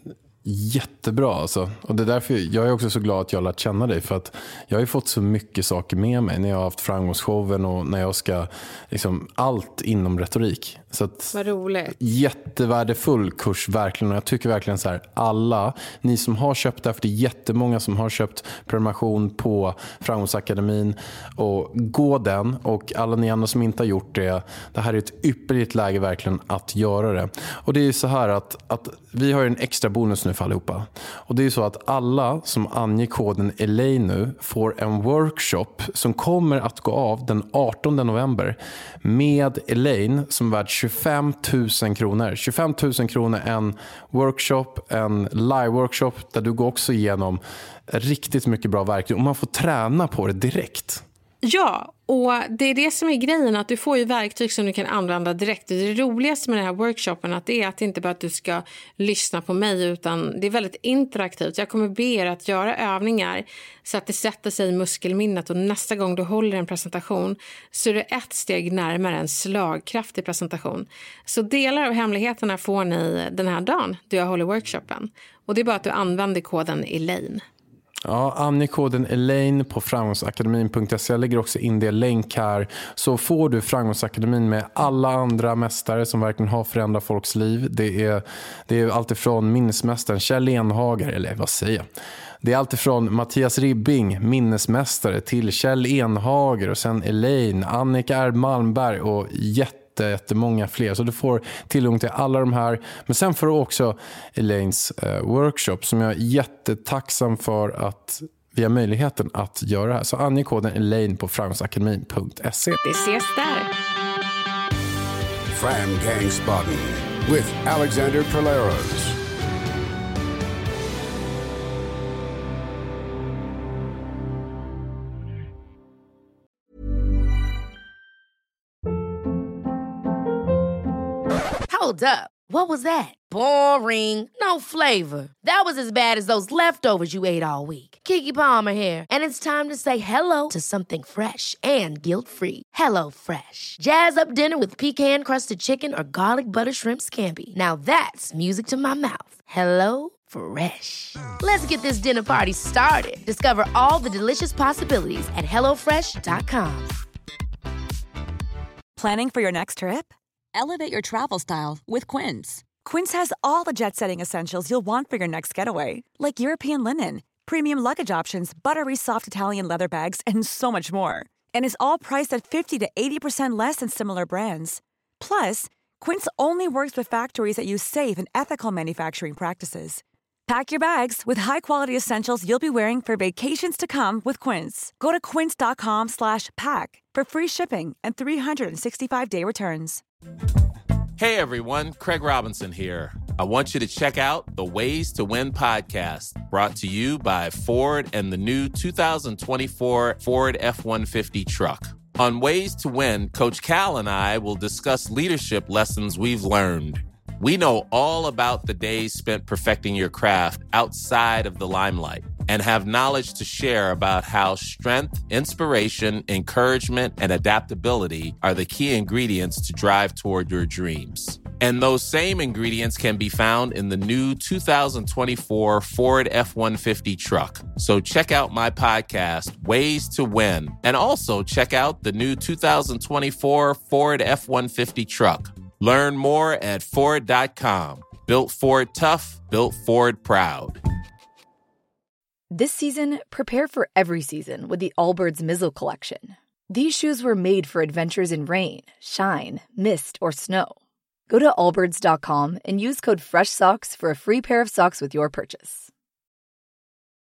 Jättebra alltså. Och det är därför jag är också så glad att jag har lärt känna dig, för att jag har ju fått så mycket saker med mig när jag har haft framgångsshowen och när jag ska liksom allt inom retorik. Så att, vad roligt. Jättevärdefull kurs verkligen, och jag tycker verkligen så här, alla ni som har köpt det, för det är jättemånga som har köpt prenumeration på Framgångsakademin, och gå den, och alla ni andra som inte har gjort det, det här är ett ypperligt läge verkligen att göra det. Och det är ju så här att, att vi har en extra bonus nu för allihopa. Och det är ju så att alla som anger koden Elaine nu får en workshop som kommer att gå av den artonde november med Elaine, som är värd tjugofem tusen kronor. tjugofem tusen kronor en workshop, en live-workshop där du går också igenom riktigt mycket bra verktyg och man får träna på det direkt. Ja, och det är det som är grejen, att du får ju verktyg som du kan använda direkt. Det roligaste med den här workshopen att det är att det inte bara att du ska lyssna på mig, utan det är väldigt interaktivt. Jag kommer be er att göra övningar så att det sätter sig i muskelminnet, och nästa gång du håller en presentation så är det ett steg närmare en slagkraftig presentation. Så delar av hemligheterna får ni den här dagen då jag håller workshopen. Och det är bara att du använder koden Elaine. Ja, ange koden Elaine på framgångsakademin punkt se. Jag lägger också in det länk här, så får du Framgångsakademin med alla andra mästare som verkligen har förändrat folks liv. Det är, det är allt ifrån minnesmästaren Kjell Enhager, eller vad säger jag? Det är allt ifrån Mattias Ribbing, minnesmästare, till Kjell Enhager, och sen Elaine, Annika R. Malmberg och jätte jättemånga fler. Så du får tillgång till alla de här. Men sen får du också Elaines eh, workshop, som jag är jättetacksam för att vi har möjligheten att göra det här. Så ange koden Elaine på framgångsakademin punkt se. Vi ses där. Fram Gangsbaden with Alexander Polaros. Hold up. What was that? Boring. No flavor. That was as bad as those leftovers you ate all week. Keke Palmer here, and it's time to say hello to something fresh and guilt-free. Hello Fresh. Jazz up dinner with pecan-crusted chicken or garlic butter shrimp scampi. Now that's music to my mouth. Hello Fresh. Let's get this dinner party started. Discover all the delicious possibilities at hello fresh dot com. Planning for your next trip? Elevate your travel style with Quince. Quince has all the jet-setting essentials you'll want for your next getaway, like European linen, premium luggage options, buttery soft Italian leather bags, and so much more. And is all priced at fifty to eighty percent less than similar brands. Plus, Quince only works with factories that use safe and ethical manufacturing practices. Pack your bags with high-quality essentials you'll be wearing for vacations to come with Quince. Go to quince dot com slash pack for free shipping and three sixty-five day returns. Hey everyone, Craig Robinson here. I want you to check out the Ways to Win podcast, brought to you by Ford and the new two thousand twenty-four Ford F one fifty truck. On Ways to Win, Coach Cal and I will discuss leadership lessons we've learned. We know all about the days spent perfecting your craft outside of the limelight, and have knowledge to share about how strength, inspiration, encouragement, and adaptability are the key ingredients to drive toward your dreams. And those same ingredients can be found in the new two thousand twenty-four Ford F one fifty truck. So check out my podcast, Ways to Win, and also check out the new two thousand twenty-four Ford F one fifty truck. Learn more at Ford dot com. Built Ford tough, built Ford proud. This season, prepare for every season with the Allbirds Mizzle Collection. These shoes were made for adventures in rain, shine, mist, or snow. Go to allbirds dot com and use code FRESHSOCKS for a free pair of socks with your purchase.